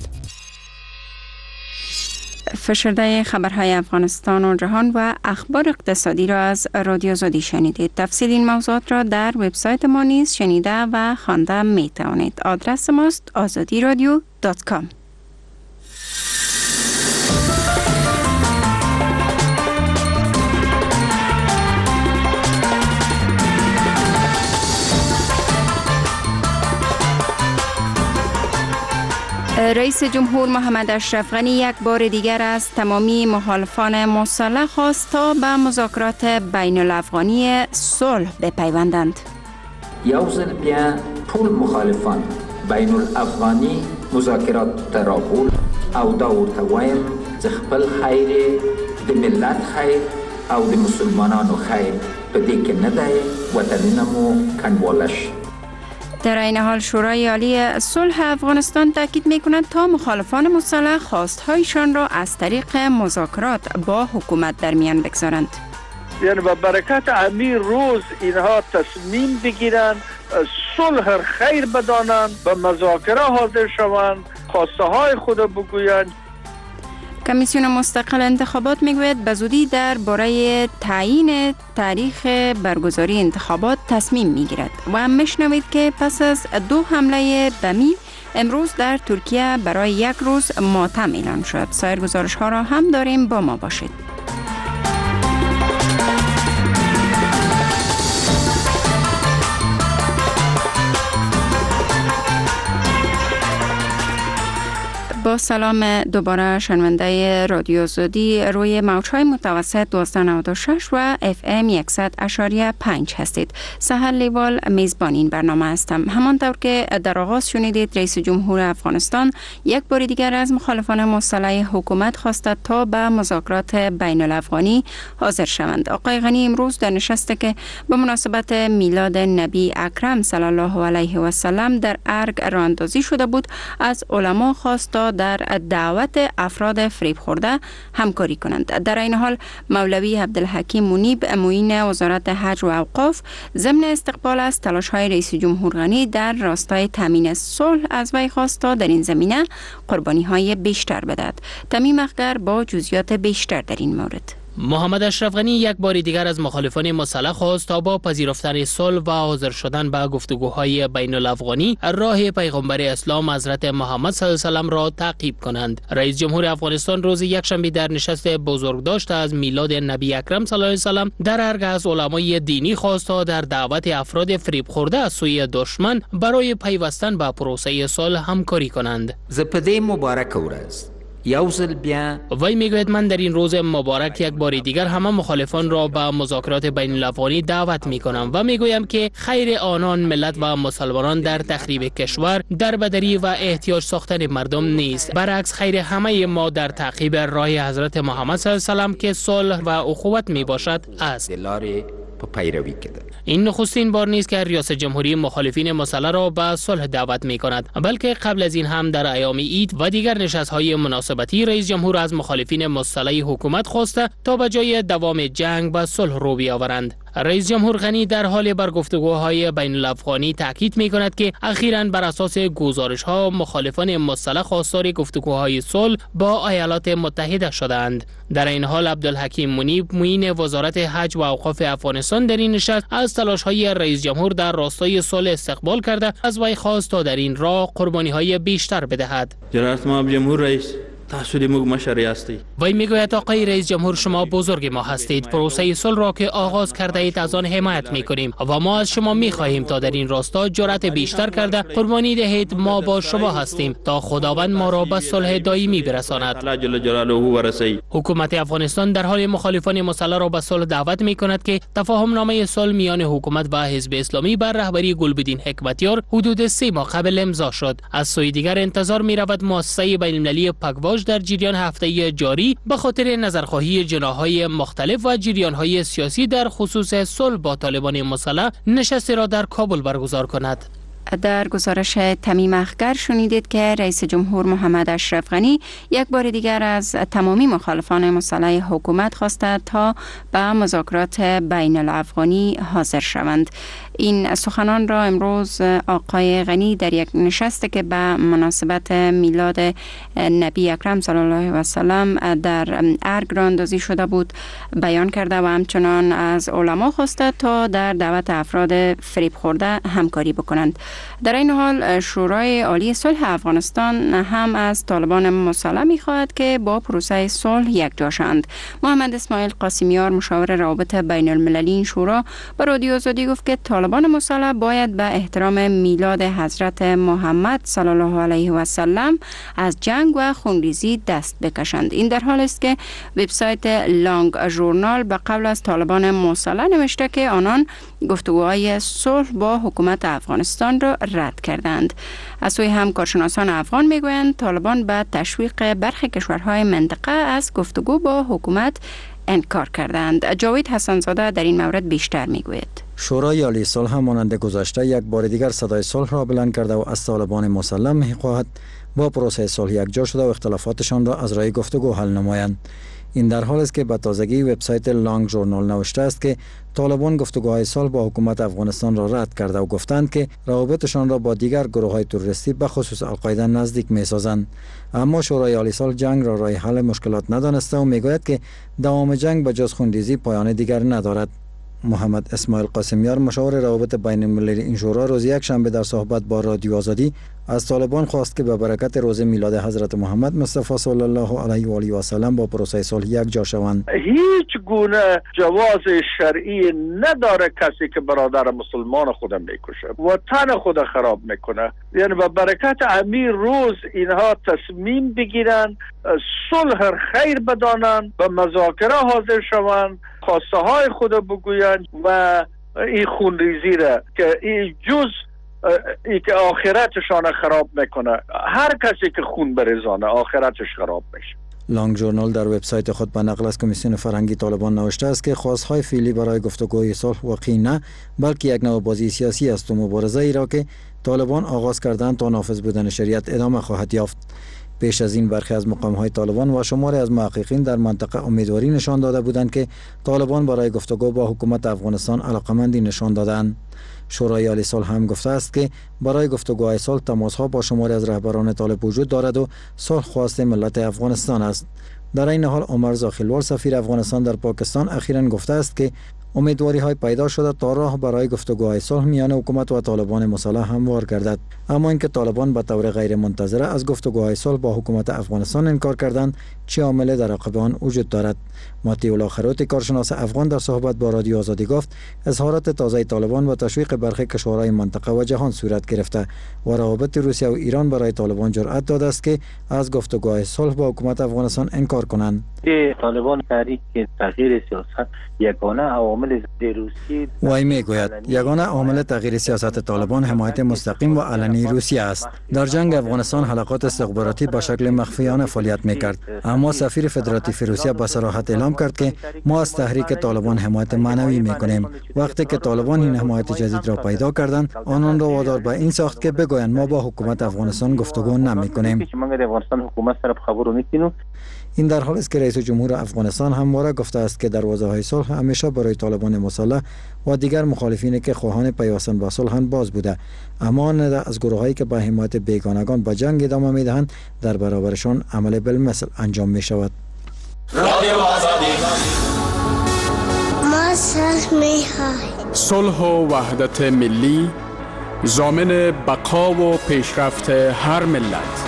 فشرده خبرهای افغانستان و جهان و اخبار اقتصادی را از رادیو آزادی شنیدید. تفصیل این موضوعات را در وبسایت ما نیز شنیده و خوانده می توانید. آدرس ماست azadiradio.com. رئیس جمهور محمد اشرف غنی یک بار دیگر از تمامی مخالفان مسلح خواست تا به مذاکرات بین الافغانی صلح بپیوندند.
یو ځل بیا ټول مخالفان بین الافغانی مذاکرات ترابول او دا ورته وایم چې خپل خیر د ملت خیر او د مسلمانانو خیر په دې کې نه دی، وطنونه مو کنوالش.
در این حال شورای عالی صلح افغانستان تاکید می‌کند تا مخالفان مسلح خواست‌هایشان را از طریق مذاکرات با حکومت در میان بگذارند.
یعنی با برکت امیر روز اینها تصمیم بگیرند، صلح خیر بدانند، به مذاکره حاضر شوند، خواسته های خود بگویند.
کمیسیون مستقل انتخابات میگوید به زودی درباره تعیین تاریخ برگزاری انتخابات تصمیم میگیرد و میشنوید که پس از 2 حمله بمی امروز در ترکیه برای 1 روز ماتم اعلام شد. سایر گزارش ها را هم داریم، با ما باشید. با سلام دوباره شنونده رادیو زودی روی موج‌های متوسط 1296 و FM 100.5 هستید. سحر لیوال میزبان این برنامه هستم. همانطور که در آغاز شنیدید، رئیس جمهور افغانستان یک بار دیگر از مخالفان مسلح حکومت خواست تا به مذاکرات بین الافغانی حاضر شوند. آقای غنی امروز در نشستی که به مناسبت میلاد نبی اکرم صلی الله علیه و سلم در ارگ راهاندازی شده بود، از علما خواست در دعوت افراد فریب خورده همکاری کنند. در این حال مولوی عبدالحکیم منیب معین وزارت حج و اوقاف ضمن استقبال از تلاش‌های رئیس جمهور غنی در راستای تامین صلح از وی خواست تا در این زمینه قربانی‌های بیشتر بدهد. تمیم اخگر با جزئیات بیشتر در این مورد.
محمد اشرف غنی یک بار دیگر از مخالفان مسلح خواست تا با پذیرفتن صلح و حاضر شدن به گفتگوهای بین الافغانی راه پیغمبر اسلام حضرت محمد صلی الله علیه و سلم را تعقیب کنند. رئیس جمهور افغانستان روز یکشنبه در نشست بزرگداشت از میلاد نبی اکرم صلی الله علیه و سلم در ارگ از علمای دینی خواست تا در دعوت افراد فریب خورده از سوی دشمن برای پیوستن به پروسه صلح همکاری کنند.
زپده مبارک ورځ
وی میگوید من در این روز مبارک یک بار دیگر همه مخالفان را به مذاکرات بین الافغانی دعوت می کنم و میگویم که خیر آنان ملت و مسلمانان در تخریب کشور، در بدری و احتیاج ساختن مردم نیست، برعکس خیر همه ما در تعقیب راه حضرت محمد صلی الله علیه و سلم که صلح و اخوت می باشد است. این نخستین بار نیست که ریاست جمهوری مخالفین مسلح را به صلح دعوت می کند، بلکه قبل از این هم در ایام عید و دیگر نشست‌های مناسبتی رئیس جمهور از مخالفین مسلح حکومت خواسته تا به جای دوام جنگ به صلح رو بیاورند. رئیس جمهور غنی در حال بر گفتگوهای بین الافغانی تاکید می کند که اخیراً بر اساس گزارش‌ها مخالفان مسلح خواستار گفتگوهای صلح با ایالات متحده شدند. در این حال عبدالحکیم منیب معین وزارت حج و اوقاف افغانستان در این نشست از تلاش‌های رئیس جمهور در راستای صلح استقبال کرده، از وی خواست تا در این راه قربانی‌های بیشتر بدهد.
جناب جمهور رئیس تحصیل مشری هستی.
وی میگوید آقای رئیس جمهور شما بزرگ ما هستید. پروسه صلح را که آغاز کرده اید از آن حمایت میکنیم و ما از شما میخواهیم تا در این راستا جرأت بیشتر کرده قربانی دهید. ما با شما هستیم تا خداوند ما را به صلح دائمی برساند. حکومت افغانستان در حال مخالفان مسلح را به صلح دعوت میکند که تفاهم نامه صلح میان حکومت و حزب اسلامی بر رهبری گلبدین حکمتیار حدود 3 ماه قبل امضا شد. از سوی دیگر انتظار میرود مؤسسه بین المللی پگواش در جریان هفته جاری به خاطر نظرخواهی جناح‌های مختلف و جریان‌های سیاسی در خصوص صلح با طالبان مسلح نشستی را در کابل برگزار کند.
در گزارش تمیم اخگر شنیدید که رئیس جمهور محمد اشرف غنی یک بار دیگر از تمامی مخالفان مسلح حکومت خواسته تا به مذاکرات بین الافغانی حاضر شوند. این سخنان را امروز آقای غنی در یک نشستی که به مناسبت میلاد نبی اکرم صلی الله علیه و سلم در ارگ راهاندازی شده بود بیان کرده و همچنان از علما خواسته تا در دعوت افراد فریب خورده همکاری بکنند. در این حال شورای عالی صلح افغانستان هم از طالبان مسلح می‌خواهد که با پروسه صلح یکجا شوند. محمد اسماعیل قاسمیار مشاور روابط بین المللی این شورا به رادیو آزادی گفت که طالبان مسلح باید به احترام میلاد حضرت محمد صلی الله علیه و سلم از جنگ و خونریزی دست بکشند. این در حال است که وبسایت لانگ ژورنال به قول از طالبان مسلح نوشته که آنان گفتگوهای صلح با حکومت افغانستان را رد کردند. از سوی هم کارشناسان افغان میگویند طالبان به تشویق برخی کشورهای منطقه از گفتگو با حکومت انکار کردند. جاوید حسنزاده در این مورد بیشتر میگوید.
شورای عالی صلح مانند گذشته یک بار دیگر صدای صلح را بلند کرده و از طالبان مسلم می‌خواهد با پروسه صلح یکجا شده و اختلافاتشان را از راه گفتگو حل نمایند. این در حالی است که به تازگی وبسایت لانگ ژورنال نوشته است که طالبان گفتگوهای صلح با حکومت افغانستان را رد کرده و گفتند که روابطشان را با دیگر گروه‌های تروریستی به خصوص القاعده نزدیک می‌سازند. اما شورای عالی صلح جنگ را راه حل مشکلات ندانسته و میگوید که دوام جنگ به جز خونریزی پایان دیگر ندارد. محمد اسماعیل قاسمیار مشاور روابط بین المللی این شورا روز یک شنبه در صحبت با رادیو آزادی از طالبان خواست که به برکت روز میلاد حضرت محمد مصطفی صلی الله علیه و آله و سلم با پروسه صلح یکجا شوند.
هیچ گونه جواز شرعی نداره کسی که برادر مسلمان خود میکشه و تن خود خراب میکنه. یعنی به برکت امیر روز اینها تصمیم بگیرن صلح خیر بدانند، به مذاکره حاضر شوند، خواسته های خود بگویند و این خونریزی را که این جز ای که آخرتشان خراب میکنه. هر کسی که خون بریزانه آخرتش خراب میشه.
لانگ ژورنال در وبسایت خود به نقل از کمیسیون فرهنگی طالبان نوشته است که خواستهای فعلی برای گفتگوی صلح واقعی نه بلکه یک نوع بازی سیاسی است و مبارزه ای را که طالبان آغاز کردند تا نافذ بودن شریعت ادامه خواهد یافت. پیش از این برخی از مقام‌های طالبان و شماری از محققین در منطقه امیدواری نشان داده بودند که طالبان برای گفتگو با حکومت افغانستان علاقمندی نشان دادند. شورای عالی صلح هم گفته است که برای گفتگوهای صلح تماس‌ها با شماری از رهبران طالب وجود دارد و صلح خواست ملت افغانستان است. در این حال عمر زاخیلوار سفیر افغانستان در پاکستان اخیراً گفته است که امیدواری‌های پیدا شده تا راه برای گفتگوهای صلح میان حکومت و طالبان مسلح هموار گردد. اما اینکه طالبان به طور غیر منتظره از گفتگوهای صلح با حکومت افغانستان انکار کردند چه عامل در عقب آن وجود دارد؟ ماتی الله خروتی کارشناس افغان در صحبت با رادیو آزادی گفت اظهارات تازه طالبان و تشویق برخی کشورهای منطقه و جهان صورت گرفته و روابط روسیه و ایران برای طالبان جرأت داده است که از گفتگوهای صلح با حکومت افغانستان انکار کنند.
طالبان تحریک تغییر سیاست یگانه عوامل روسی
وی میگوید یگانه عامل تغییر سیاست طالبان حمایت مستقیم و علنی روسیه است. در جنگ افغانستان حلقات استخباراتی به شکل مخفیانه فعالیت میکرد، اما سفیر فدراتیو روسیه به صراحت اعلام کرد که ما از تحریک طالبان حمایت معنوی میکنیم. وقتی که طالبان این حمایت جدید را پیدا کردند آنان را وادار به این ساخت که بگویند ما با حکومت افغانستان گفتگو نمیکنیم. این در حالی است که رئیس جمهور افغانستان همواره گفته است که دروازه‌های صلح همیشه برای طالبان مسلح و دیگر مخالفینی که خواهان پیوستن به صلح باز بوده، اما نه از گروهایی که به حمایت بیگانگان به جنگ ادامه میدهند در برابرشان عمل بالمثل انجام می شود.
ما صلح می‌خواهیم.
صلح و وحدت ملی ضامن بقا و پیشرفت هر ملت.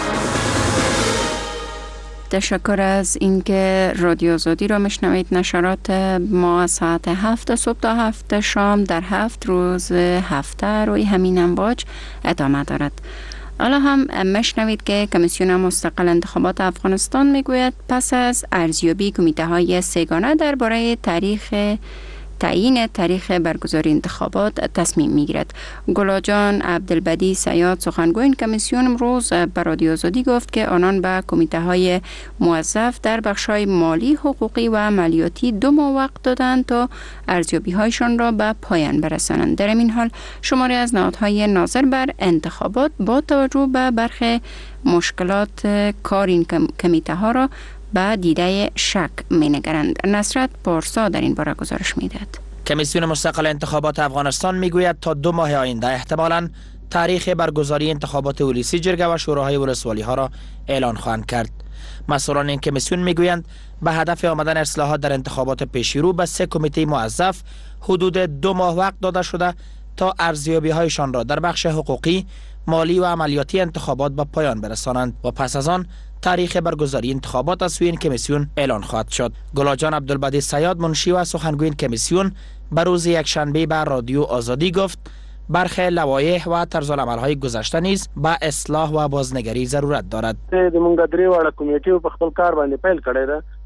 تشکر از اینکه رادیو آزادی را میشنوید. نشرات ما از ساعت 7 صبح تا 7 شام در 7 روز هفته روی همین امواج ادامه دارد. حالا هم میشنوید که کمیسیون مستقل انتخابات افغانستان میگوید پس از ارزیابی کمیته های سگانه درباره تعیین تاریخ برگزاری انتخابات تصمیم میگیرد. گلاجان عبدالبدی سیاد سخنگوی این کمیسیون امروز به رادیو آزادی گفت که آنان به کمیته های موظف در بخش‌های مالی، حقوقی و مالیاتی 2 ماه وقت دادند تا ارزیابی هایشان را به پایان برسانند. در این حال شماری از نهادهای ناظر بر انتخابات با توجه به برخی مشکلات کار این کمیته ها را با دیده شک می‌نگرند. نصرت پارسا در این باره گزارش می‌دهد.
کمیسیون مستقل انتخابات افغانستان میگوید تا 2 ماه آینده احتمالاً تاریخ برگزاری انتخابات ولسی جرگه و شوراهای ولسوالی ها را اعلان خواهند کرد. مسئولان این کمیسیون میگویند به هدف آمدن اصلاحات در انتخابات پیشرو به 3 کمیته موظف حدود 2 ماه وقت داده شده تا ارزیابی هایشان را در بخش حقوقی، مالی و عملیاتی انتخابات به پایان برسانند و پس از آن تاریخ برگزاری انتخابات از سوی این کمیسیون اعلان خواهد شد. گلاجان عبدالبدی سیاد منشی و سخنگوی کمیسیون به روز یکشنبه به رادیو آزادی گفت برخی لوایح و طرزالعمل‌های گذشته نیز به اصلاح و بازنگری ضرورت دارد.
د مونږ درې واړه کمیټې په خپل کار باندې پیل کړی ده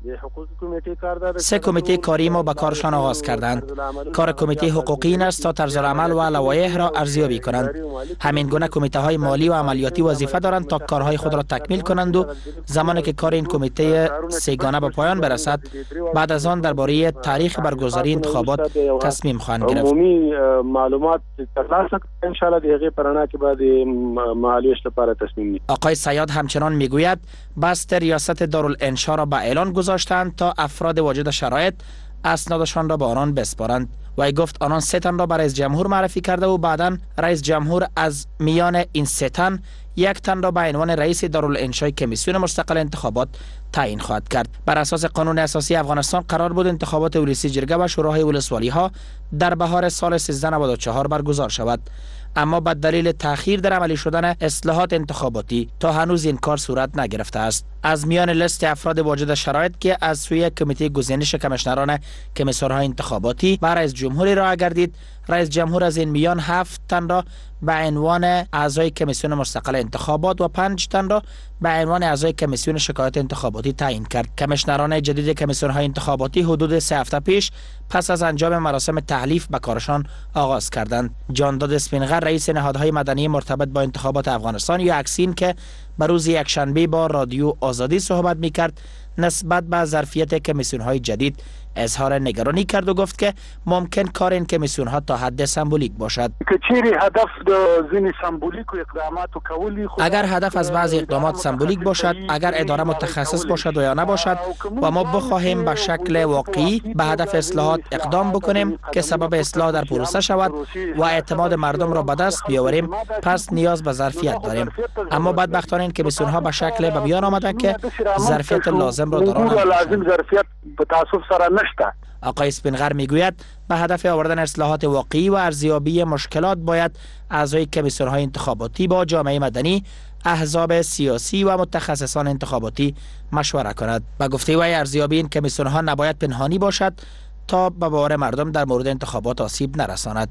سه کمیته کاری ما به کارشان آغاز کردند. کار کمیته حقوقی این است تا طرز العمل و لوایح را ارزیابی کنند. همین گونه کمیته های مالی و عملیاتی وظیفه دارند تا کارهای خود را تکمیل کنند و زمانی که کار این کمیته سگانه به پایان برسد، بعد از آن درباره تاریخ برگزاری انتخابات تصمیم خواهند گرفت.
عمومی معلومات ترلاسه ان شاء الله دیگه پرانا که بعد محلیش لپاره تصمیم میگیریم.
آقای سیاد همچنان میگوید بست ریاست دارالانشا را به اعلان گذاشتند تا افراد واجد شرایط اسنادشان را به آنان بسپارند. و گفت آنان 3 تن را به رئیس جمهور معرفی کرده و بعدا رئیس جمهور از میان این 3 تن 1 تن را به عنوان رئیس دارالانشای کمیسیون مستقل انتخابات تعیین خواهد کرد. بر اساس قانون اساسی افغانستان قرار بود انتخابات ولسی جرگه و شوراهای ولسوالی ها در بهار سال 1394 برگزار شود، اما به دلیل تأخیر در عملی شدن اصلاحات انتخاباتی تا هنوز این کار صورت نگرفته است. از میان لیست افراد واجد شرایط که از سوی کمیته گزینش کمیشنران کمیسیون‌های انتخاباتی و رئیس جمهوری را گردید، رئیس جمهور از این میان 7 تن را به عنوان اعضای کمیسیون مستقل انتخابات و 5 تن را به عنوان اعضای کمیسیون شکایات انتخاباتی تعیین کرد. کمیشنران جدید کمیسیون‌های انتخاباتی حدود 3 هفته پیش پس از انجام مراسم تحلیف به کارشان آغاز کردند. جانداد اسپینغر رئیس نهادهای مدنی مرتبط با انتخابات افغانستان یا اکسین که به روز یکشنبه با رادیو آزادی صحبت می‌کرد، نسبت به ظرفیت کمیسیون‌های جدید اظهار نگرانی کرد و گفت که ممکن کار این کمیسیون ها تا حد سمبولیک باشد. اگر هدف از بعضی اقدامات سمبولیک باشد، اگر اداره متخصص باشد و یا نباشد و ما بخواهیم به شکل واقعی به هدف اصلاحات اقدام بکنیم که سبب اصلاح در پروسه شود و اعتماد مردم را به دست بیاوریم، پس نیاز به ظرفیت داریم. اما بدبختانه این کمیسیون ها به شکل به میان آمدند که ظرفیت لازم را دارند. آقای اسپینغر میگوید به هدف آوردن اصلاحات واقعی و ارزیابی مشکلات باید اعضای کمیسیون‌های انتخاباتی با جامعه مدنی، احزاب سیاسی و متخصصان انتخاباتی مشوره کند. به گفته وی ارزیابی این کمیسیون‌ها نباید پنهانی باشد تا به باور مردم در مورد انتخابات آسیب نرساند.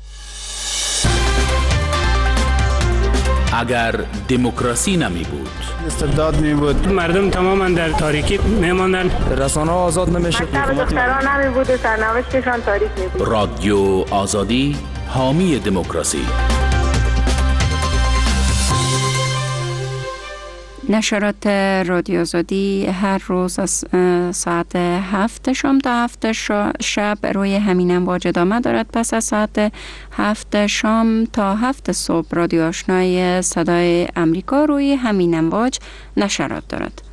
اگر دموکراسی نمی بود،
استبداد می بود، مردم تماما در تاریکی می ماندن، رسانه آزاد نمیشه،
دختران نمی بود و سرنوشتشان تاریک می بود.
رادیو آزادی حامی دموکراسی.
نشرات رادیو آزادی هر روز از ساعت 7 شام تا 7 شب روی همین امواج ادامه دارد. پس از ساعت 7 شام تا 7 صبح رادیو آشنای صدای امریکا روی همین امواج نشرات دارد.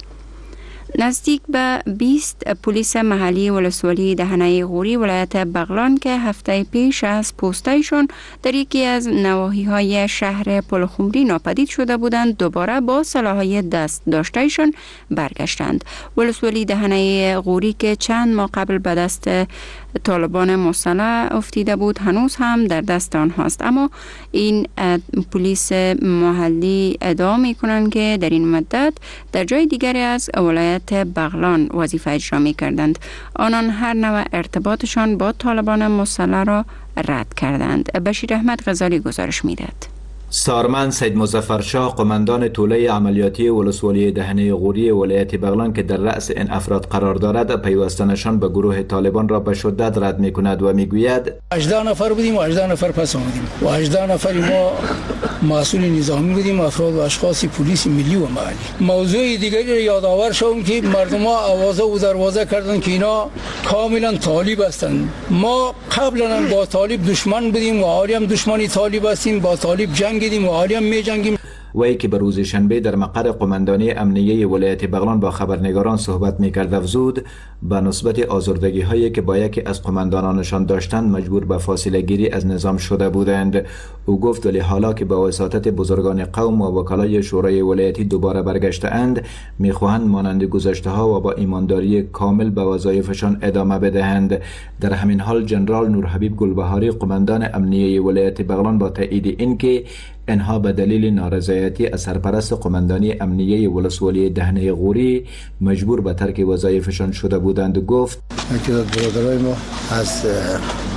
نزدیک به 20 پلیس محلی ولسوالی دهنه غوری ولایت بغلان که هفته پیش از پوستایشون در یکی از نواحی‌های شهر پلخمری ناپدید شده بودند، دوباره با سلاح‌های دست داشتهشون برگشتند. ولسوالی دهنه غوری که چند ماه قبل به دست طالبان مسلح افتیده بود هنوز هم در دست آنهاست، اما این پلیس محلی ادعا می‌کنند که در این مدت در جای دیگری از ولایت بغلان وظیفه اجرا می‌کردند. آنان هر نوع ارتباطشان با طالبان مسلح را رد کردند. بشیر احمد غزالی گزارش می‌دهد.
سارمن سید مظفر شاه قماندان توله عملیاتی ولسوالی دهنه غوری ولایت بغلان که در رأس این افراد قرار دارد، پیوستنشان به گروه طالبان را به شدت رد می‌کند و می‌گوید
18 نفر بودیم و 18 نفر پس آمدیم و 18 نفر ما مسئول نظامی بودیم، افراد و اشخاص پلیس ملی و محلی. موضوع دیگری را یادآور شوم که مردم ها آوازه و دروازه کردند که اینا کاملا طالب هستند. ما قبلا با طالب دشمن بودیم و حالی هم دشمنی طالب هستیم، با طالب جنگیدیم و حالی هم می‌جنگیم.
وی که به روز شنبه در مقر قماندانی امنیه ولایت بغلان با خبرنگاران صحبت می‌کرد افزود به نسبت آزردگی هایی که با یکی از قماندانانشان داشتند مجبور به فاصله گیری از نظام شده بودند. او گفت ولی حالا که با وساطت بزرگان قوم و وکلای شورای ولایتی دوباره برگشته‌اند، می‌خواهند مانند گذشته‌ها و با ایمانداری کامل به وظایفشان ادامه بدهند. در همین حال جنرال نورحبیب گلبهاری قماندان امنیه ولایت بغلان با تایید اینکه انها به دلیل نارضایتی از سرپرست قماندانی امنیه ولسوالی دهنه غوری مجبور به ترک وظایفشان شده بودند گفت
یکی از برادرای ما از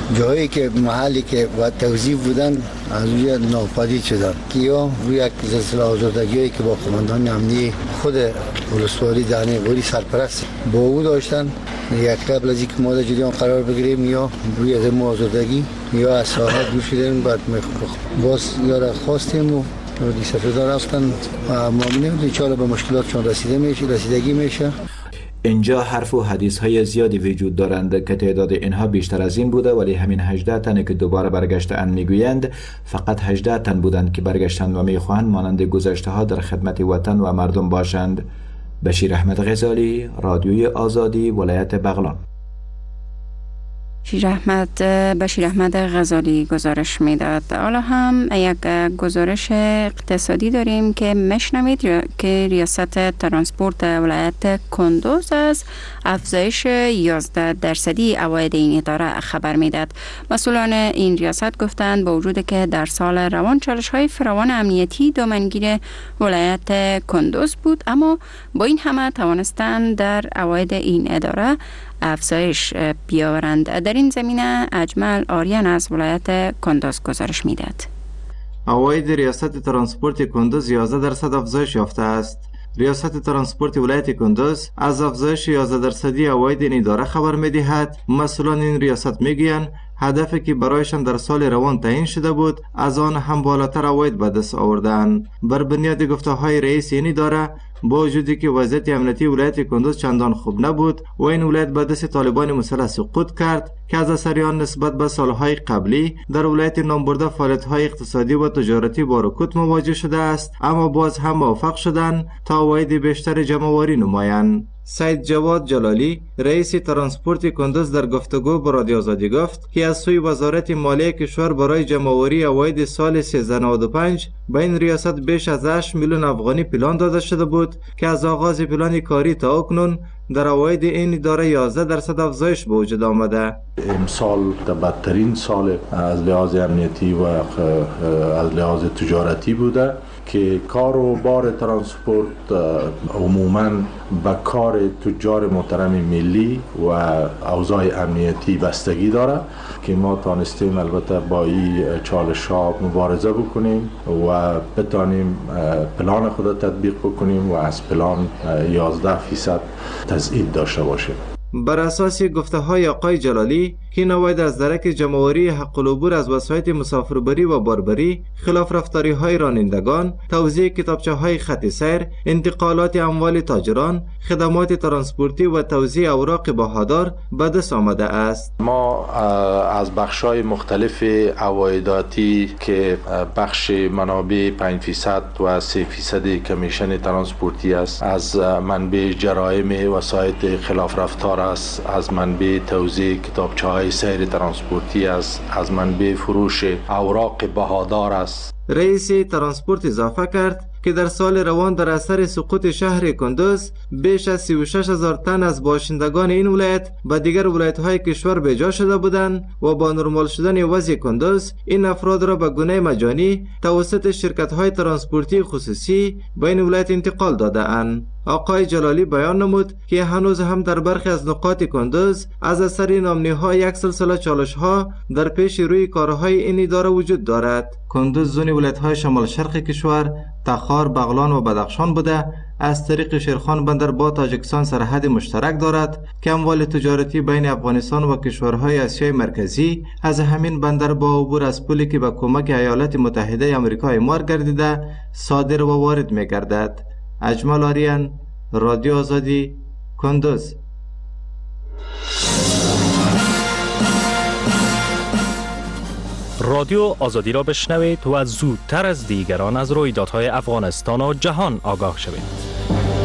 جایی که محلی که با توزیع بودن از روی ناپدید شدن که یا روی یک سلسله آزادگی‌ای که با قماندان امنیه خود ولسوالی دانه ولی سرپرست با او داشتن، یک قبل از اینکه ما در جریان قرار بگیریم یا روی از آزادگی یا از ساحه دور شدیم، بعد باز یا خواستیم و دی سفردار رفتن و مامنیم دیچاره به مشکلاتشون رسیدگی میشه.
اینجا حرف و حدیث های زیادی وجود دارند که تعداد اینها بیشتر از این بوده، ولی همین 18 تن که دوباره برگشتند میگویند فقط 18 تن بودند که برگشتند و میخواهند مانند گذشته ها در خدمت وطن و مردم باشند. بشیر احمد غزالی، رادیوی آزادی، ولایت بغلان.
بشیر احمد غزالی گزارش میداد. حالا هم یک گزارش اقتصادی داریم که میشنوید که ریاست ترانسپورت ولایت کندوز از افزایش 11% عواید این اداره خبر میداد. مسئولان این ریاست گفتند با وجود که در سال روان چالش‌های فراوان امنیتی دامنگیر ولایت کندوز بود، اما با این همه توانستند در عواید این اداره افزایش بیاورند. در این زمینه اجمل آریان از ولایت کندوز گزارش میداد.
عواید ریاست ترانسپورت کندوز 11% افزایش یافته است. ریاست ترانسپورت ولایت کندوز از افزایش 11% عواید این اداره خبر می‌دهد. مسئولان این ریاست میگویند هدفی که برایشان در سال روان تعیین شده بود از آن هم بالاتر عواید به دست آوردند. بر بنیاد گفته‌های رئیس این اداره، با وجودی که وضعیت امنیتی ولایت کندوز چندان خوب نبود و این ولایت به دست طالبان مسلح سقوط کرد که از اثر آن نسبت به سالهای قبلی در ولایت نامبرده فعالیت‌های اقتصادی و تجارتی با رکود مواجه شده است، اما باز هم موفق شدند تا عواید بیشتر جمع‌آوری نمایند. سید جواد جلالی، رئیس ترانسپورت کندوز، در گفتگو با رادیو آزادی گفت که از سوی وزارت مالیه کشور برای جمع‌آوری عواید سال 1395 به این ریاست بیش از 8 میلیون افغانی پلان داده شده بود که از آغاز پلان کاری تا اکنون در عواید این اداره 11% افزایش به وجود آمده.
امسال در بدترین سال از لحاظ امنیتی و از لحاظ تجارتی بوده که کار و بار ترانسپورت عموماً به کار تجار محترم ملی و اوضاع امنیتی بستگی داره که ما تانستیم البته با این چالش ها مبارزه بکنیم و بتانیم پلان خود تطبیق بکنیم و از پلان 11% تضعیف داشته باشیم.
بر اساس گفته‌های آقای جلالی که نوید از درک جمع‌آوری حق العبور از وسایط مسافربری و باربری، خلاف رفتاری‌های رانندگان، توزیع کتابچه‌های خط سیر، انتقالات اموال تاجران، خدمات ترانسپورتی و توزیع اوراق بهادار به دست آمده است.
ما از بخش‌های مختلف عوایداتی که بخش منابع 5% و 3% کمیشن ترانسپورتی است، از منبع جرایم وسایط خلاف رفتار است، از منبع توزیع کتابچه‌های سیر ترانسپورتی است، از منبع فروش اوراق بهادار است.
رئیس ترانسپورت اضافه کرد که در سال روان در اثر سقوط شهر کندوز بیش از 36,000 تن از باشندگان این ولایت به دیگر ولایت‌های کشور بجا شده بودند و با نرمال شدن وضع کندوز این افراد را به گونه مجانی توسط شرکت‌های ترانسپورتی خصوصی به این ولایت انتقال داده‌اند. آقای جلالی بیان نمود که هنوز هم در برخی از نقاط کندوز از اثر نامنی‌ها یک سلسله چالش‌ها در پیش روی کارهای این اداره وجود دارد. کندوز زون ولایت‌های شمال شرق کشور، تخار، بغلان و بدخشان بوده از طریق شیرخان بندر با تاجیکستان سرحد مشترک دارد که اموال تجارتی بین افغانستان و کشورهای آسیای مرکزی از همین بندر با عبور از پلی که به کمک ایالات متحده آمریکا اعمار گردیده صادر و وارد می‌گردد. اجمل آریان، رادیو آزادی، کندوز.
رادیو آزادی را بشنوید و زودتر از دیگران از رویدادهای افغانستان و جهان آگاه شوید.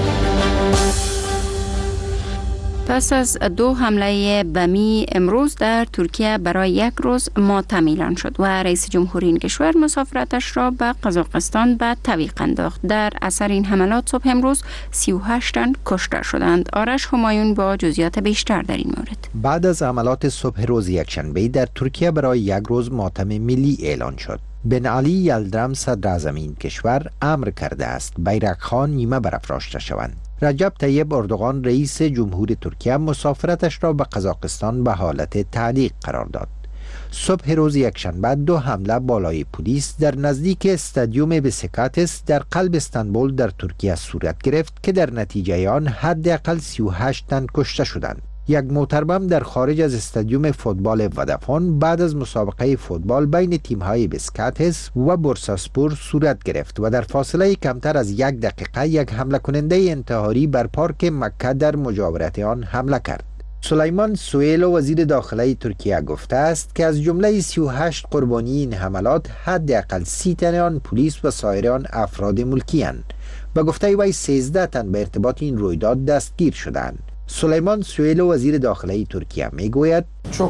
پس از 2 حمله بمی امروز در ترکیه برای 1 روز معطل اعلان شد و رئیس جمهوری این کشور مسافرتش را به قزاقستان به تعویق انداخت. در اثر این حملات صبح امروز 38 تن کشته شدند. آرش همایون با جزئیات بیشتر در این مورد.
بعد از حملات صبح روز یکشنبه در ترکیه برای 1 روز ماتم ملی اعلان شد. بن علی یلدرم صدر اعظم این کشور امر کرده است بیرق‌ها نیمه برافراشته شوند. رجب طیب اردوغان رئیس جمهور ترکیه مسافرتش را به قزاقستان به حالت تعلیق قرار داد. صبح روز یکشنبه 2 حمله بالای پلیس در نزدیک استادیوم بسکاتس در قلب استانبول در ترکیه صورت گرفت که در نتیجه آن حداقل 38 تن کشته شدند. یک موتربم در خارج از استادیوم فوتبال ودافون بعد از مسابقه فوتبال بین تیم‌های بسکاتس و بورساسپور صورت گرفت و در فاصله کمتر از 1 دقیقه یک حمله کننده انتحاری بر پارک مکه در مجاورت آن حمله کرد. سلیمان سویلو وزیر داخله ترکیه گفته است که از جمله 38 قربانی این حملات حداقل 30 تن آن پلیس و سایر آن افراد ملکی اند. به گفته وی 13 تن به ارتباط این رویداد دستگیر شدند. سلیمان سویلو وزیر داخله ترکیه میگوید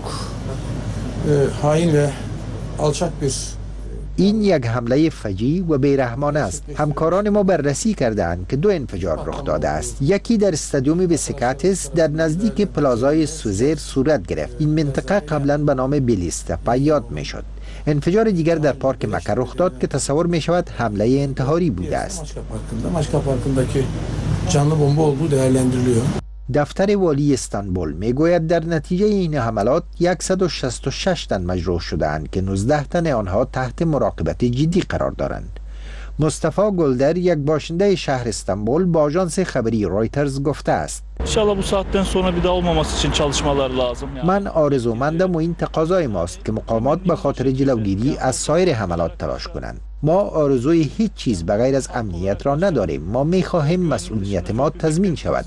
این یک حمله فجیع و بیرحمانه است. همکاران ما بررسی کردند که 2 انفجار رخ داده است. یکی در استادیوم بسکاتس در نزدیک پلازای سوزر صورت گرفت. این منطقه قبلا به نام بیلیستپا یاد میشد. انفجار دیگر در پارک مکه رخ داد که تصور می شود حمله انتحاری بوده است. دفتر والی استانبول میگوید در نتیجه این حملات 166 تن مجروح شدند که 19 تن آنها تحت مراقبت جدی قرار دارند. مصطفی گلدر یک باشنده شهر استانبول با آژانس خبری رویترز گفته است من آرزومندم و این تقاضای ماست که مقامات به خاطر جلوگیری از سایر حملات تلاش کنند. ما آرزوی هیچ چیز بغیر از امنیت را نداریم. ما می‌خواهیم مسئولیت ما تضمین شود.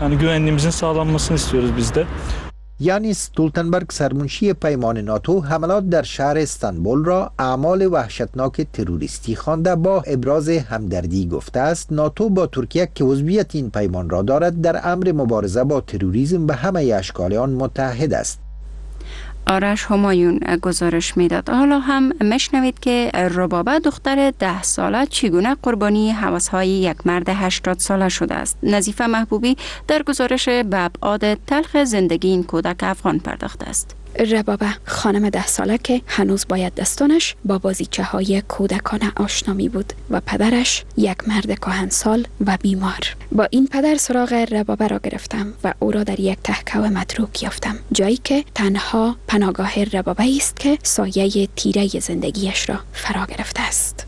یانیس استولتنبرگ سرمنشی پیمان ناتو حملات در شهر استانبول را اعمال وحشتناک تروریستی خوانده با ابراز همدردی گفته است ناتو با ترکیه که عضویت این پیمان را دارد در امر مبارزه با تروریسم به همه اشکال آن متحد است.
آرش همایون گزارش میداد. حالا هم مشنوید که ربابه دختر 10 ساله چگونه قربانی هوس‌های یک مرد 80 ساله شده است. نظیفه محبوبی در گزارش به ابعاد تلخ زندگی این کودک افغان پرداخته است.
ربابه خانم 10 ساله که هنوز باید دستانش با بازیچه های کودکانه آشنا می بود و پدرش یک مرد کهنسال و بیمار. با این پدر سراغ ربابه را گرفتم و او را در یک تهکو متروک یافتم، جایی که تنها پناهگاه ربابه است که سایه تیره زندگیش را فرا گرفته است.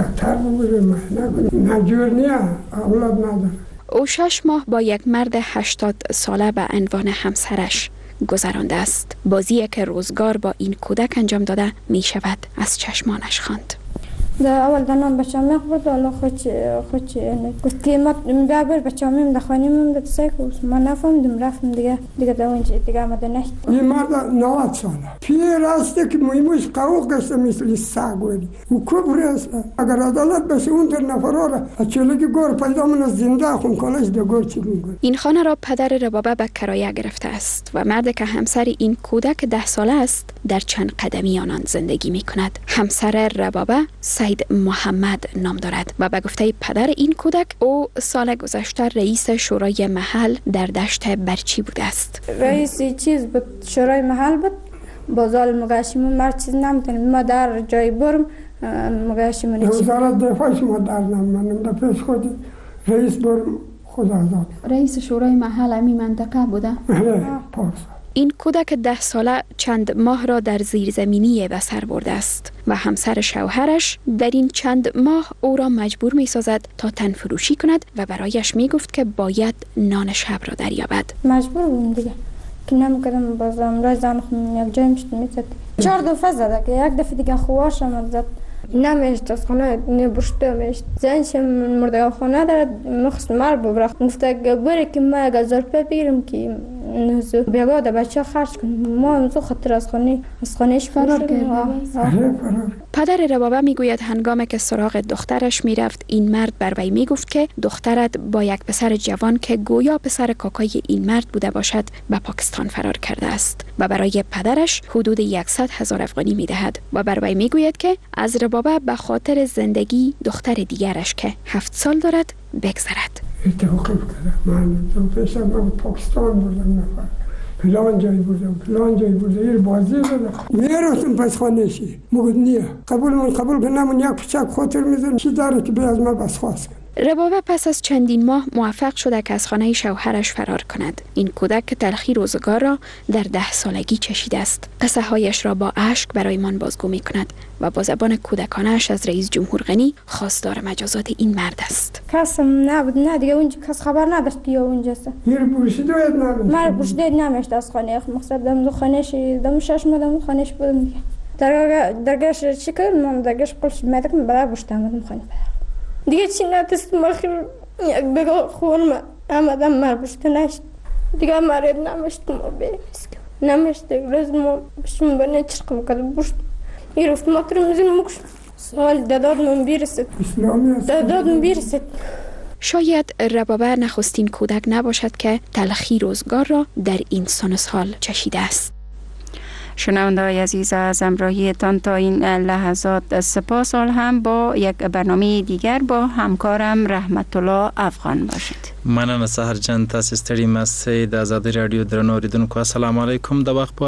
او 6 ماه با یک مرد 80 ساله به عنوان همسرش گذرانده است. بازی که روزگار با این کودک انجام داده می شود از چشمانش خواند.
در اول دنام بچه‌م خورد والا خوش گفت که ما ببر بچه‌م در خانه موند سه روز ما نفهمیدم رفتم دیگه در اونجا دیگه آمده نه.
این مرد 90 ساله پیر است که میموش قوق است مثل سگ ولی او کبر است. اگر عدالت بشه اون در نفرا را چلگی گور پیدا من زنده خون کالش در گور چلون.
این خانه را پدر ربابه به کرایه گرفته است و مرد که همسر این کودک 10 ساله است در چند قدمی آنان زندگی می کند. همسر ربابه سید محمد نام دارد و به گفته پدر این کودک او سال گذشته رئیس شورای محل در دشت برچی بوده است.
رئیس چیز بود شورای محل بود بازال مقاشم مرد چیز نمیتونم ما در جای برم مقاشم چیز
وزارت دفاعش ما در نمیدونم در پیش خود رئیس برم خود آزاد
رئیس شورای محل امی منطقه بوده. این کودک 10 ساله چند ماه را در زیرزمینی به سر برده است و همسر شوهرش در این چند ماه او را مجبور می سازد تا تن فروشی کند و برایش می گفت که باید نان شب را دریابد.
مجبور بودم دیگه که نمیکردم بازم رای زن خون یک جای میشد میزد 4 دفعه زده که یک دفعه دیگه خواشم زد نمیشت از خانه نبرشته میشت زنش مرده خانه دارد مخص مر ببرخت گفته بره که ما 1000 روپیه بگیرم که بیگاه ده بچه خرج کنم ما همزو خاطر از خانهش فرار کردم.
پدر ربابه میگوید هنگامی که سراغ دخترش میرفت این مرد بر وی میگفت که دخترت با یک پسر جوان که گویا پسر کاکای این مرد بوده باشد به پاکستان فرار کرده است و برای پدرش حدود 100,000 افغانی میدهد و بر وی میگوید که از ربابه به خاطر زندگی دختر دیگرش که 7 سال دارد بگذرد.
توقیف کرده من پیشم من پاکستان بودم نفر پلان جایی بودم این بازی بودم میرفتم پس خانهشی مگود نیه قبول کنم یک پچک خاطر میزن چی داره که به از من بس خواست کن.
ربابه پس از چندین ماه موفق شده که از خانه شوهرش فرار کند. این کودک که تلخی روزگار را در 10 سالگی چشیده است. قصه هایش را با اشک برایمان بازگو می کند و با زبان کودکانش از رئیس جمهور غنی خواستار مجازات این مرد است.
کسم نبود، نه دیگه اونجا کس خبر نداشت که اونجاست. من پرسیده نمیشت از خانه مقصد دم خانهش دم شش مدام خانهش بودم دیگه. درگاش چیکار من درگاش قلش میدکم برای باشتم خانه. دیگه چی نتست مخیر یک بگو خون آمدم مر بشته نشد دیگه مرد نمشت ما بیمیست نمشت روز ما بشم بنه چرقم کده بشت این رفت ما ترمزین مکش سوال داداد من بیرسد داداد من بیرسد.
شاید ربابه نخستین کودک نباشد که تلخی روزگار را در این سن و سال چشیده است.
شنونده‌های عزیز از همراهیتان تا این لحظات سپاس. هم با یک برنامه دیگر با همکارم رحمت الله افغان باشید.
مننه سحر جان، تاسو ستړي مې سید آزادی رادیو درنو اوریدونکو، السلام علیکم. د وخت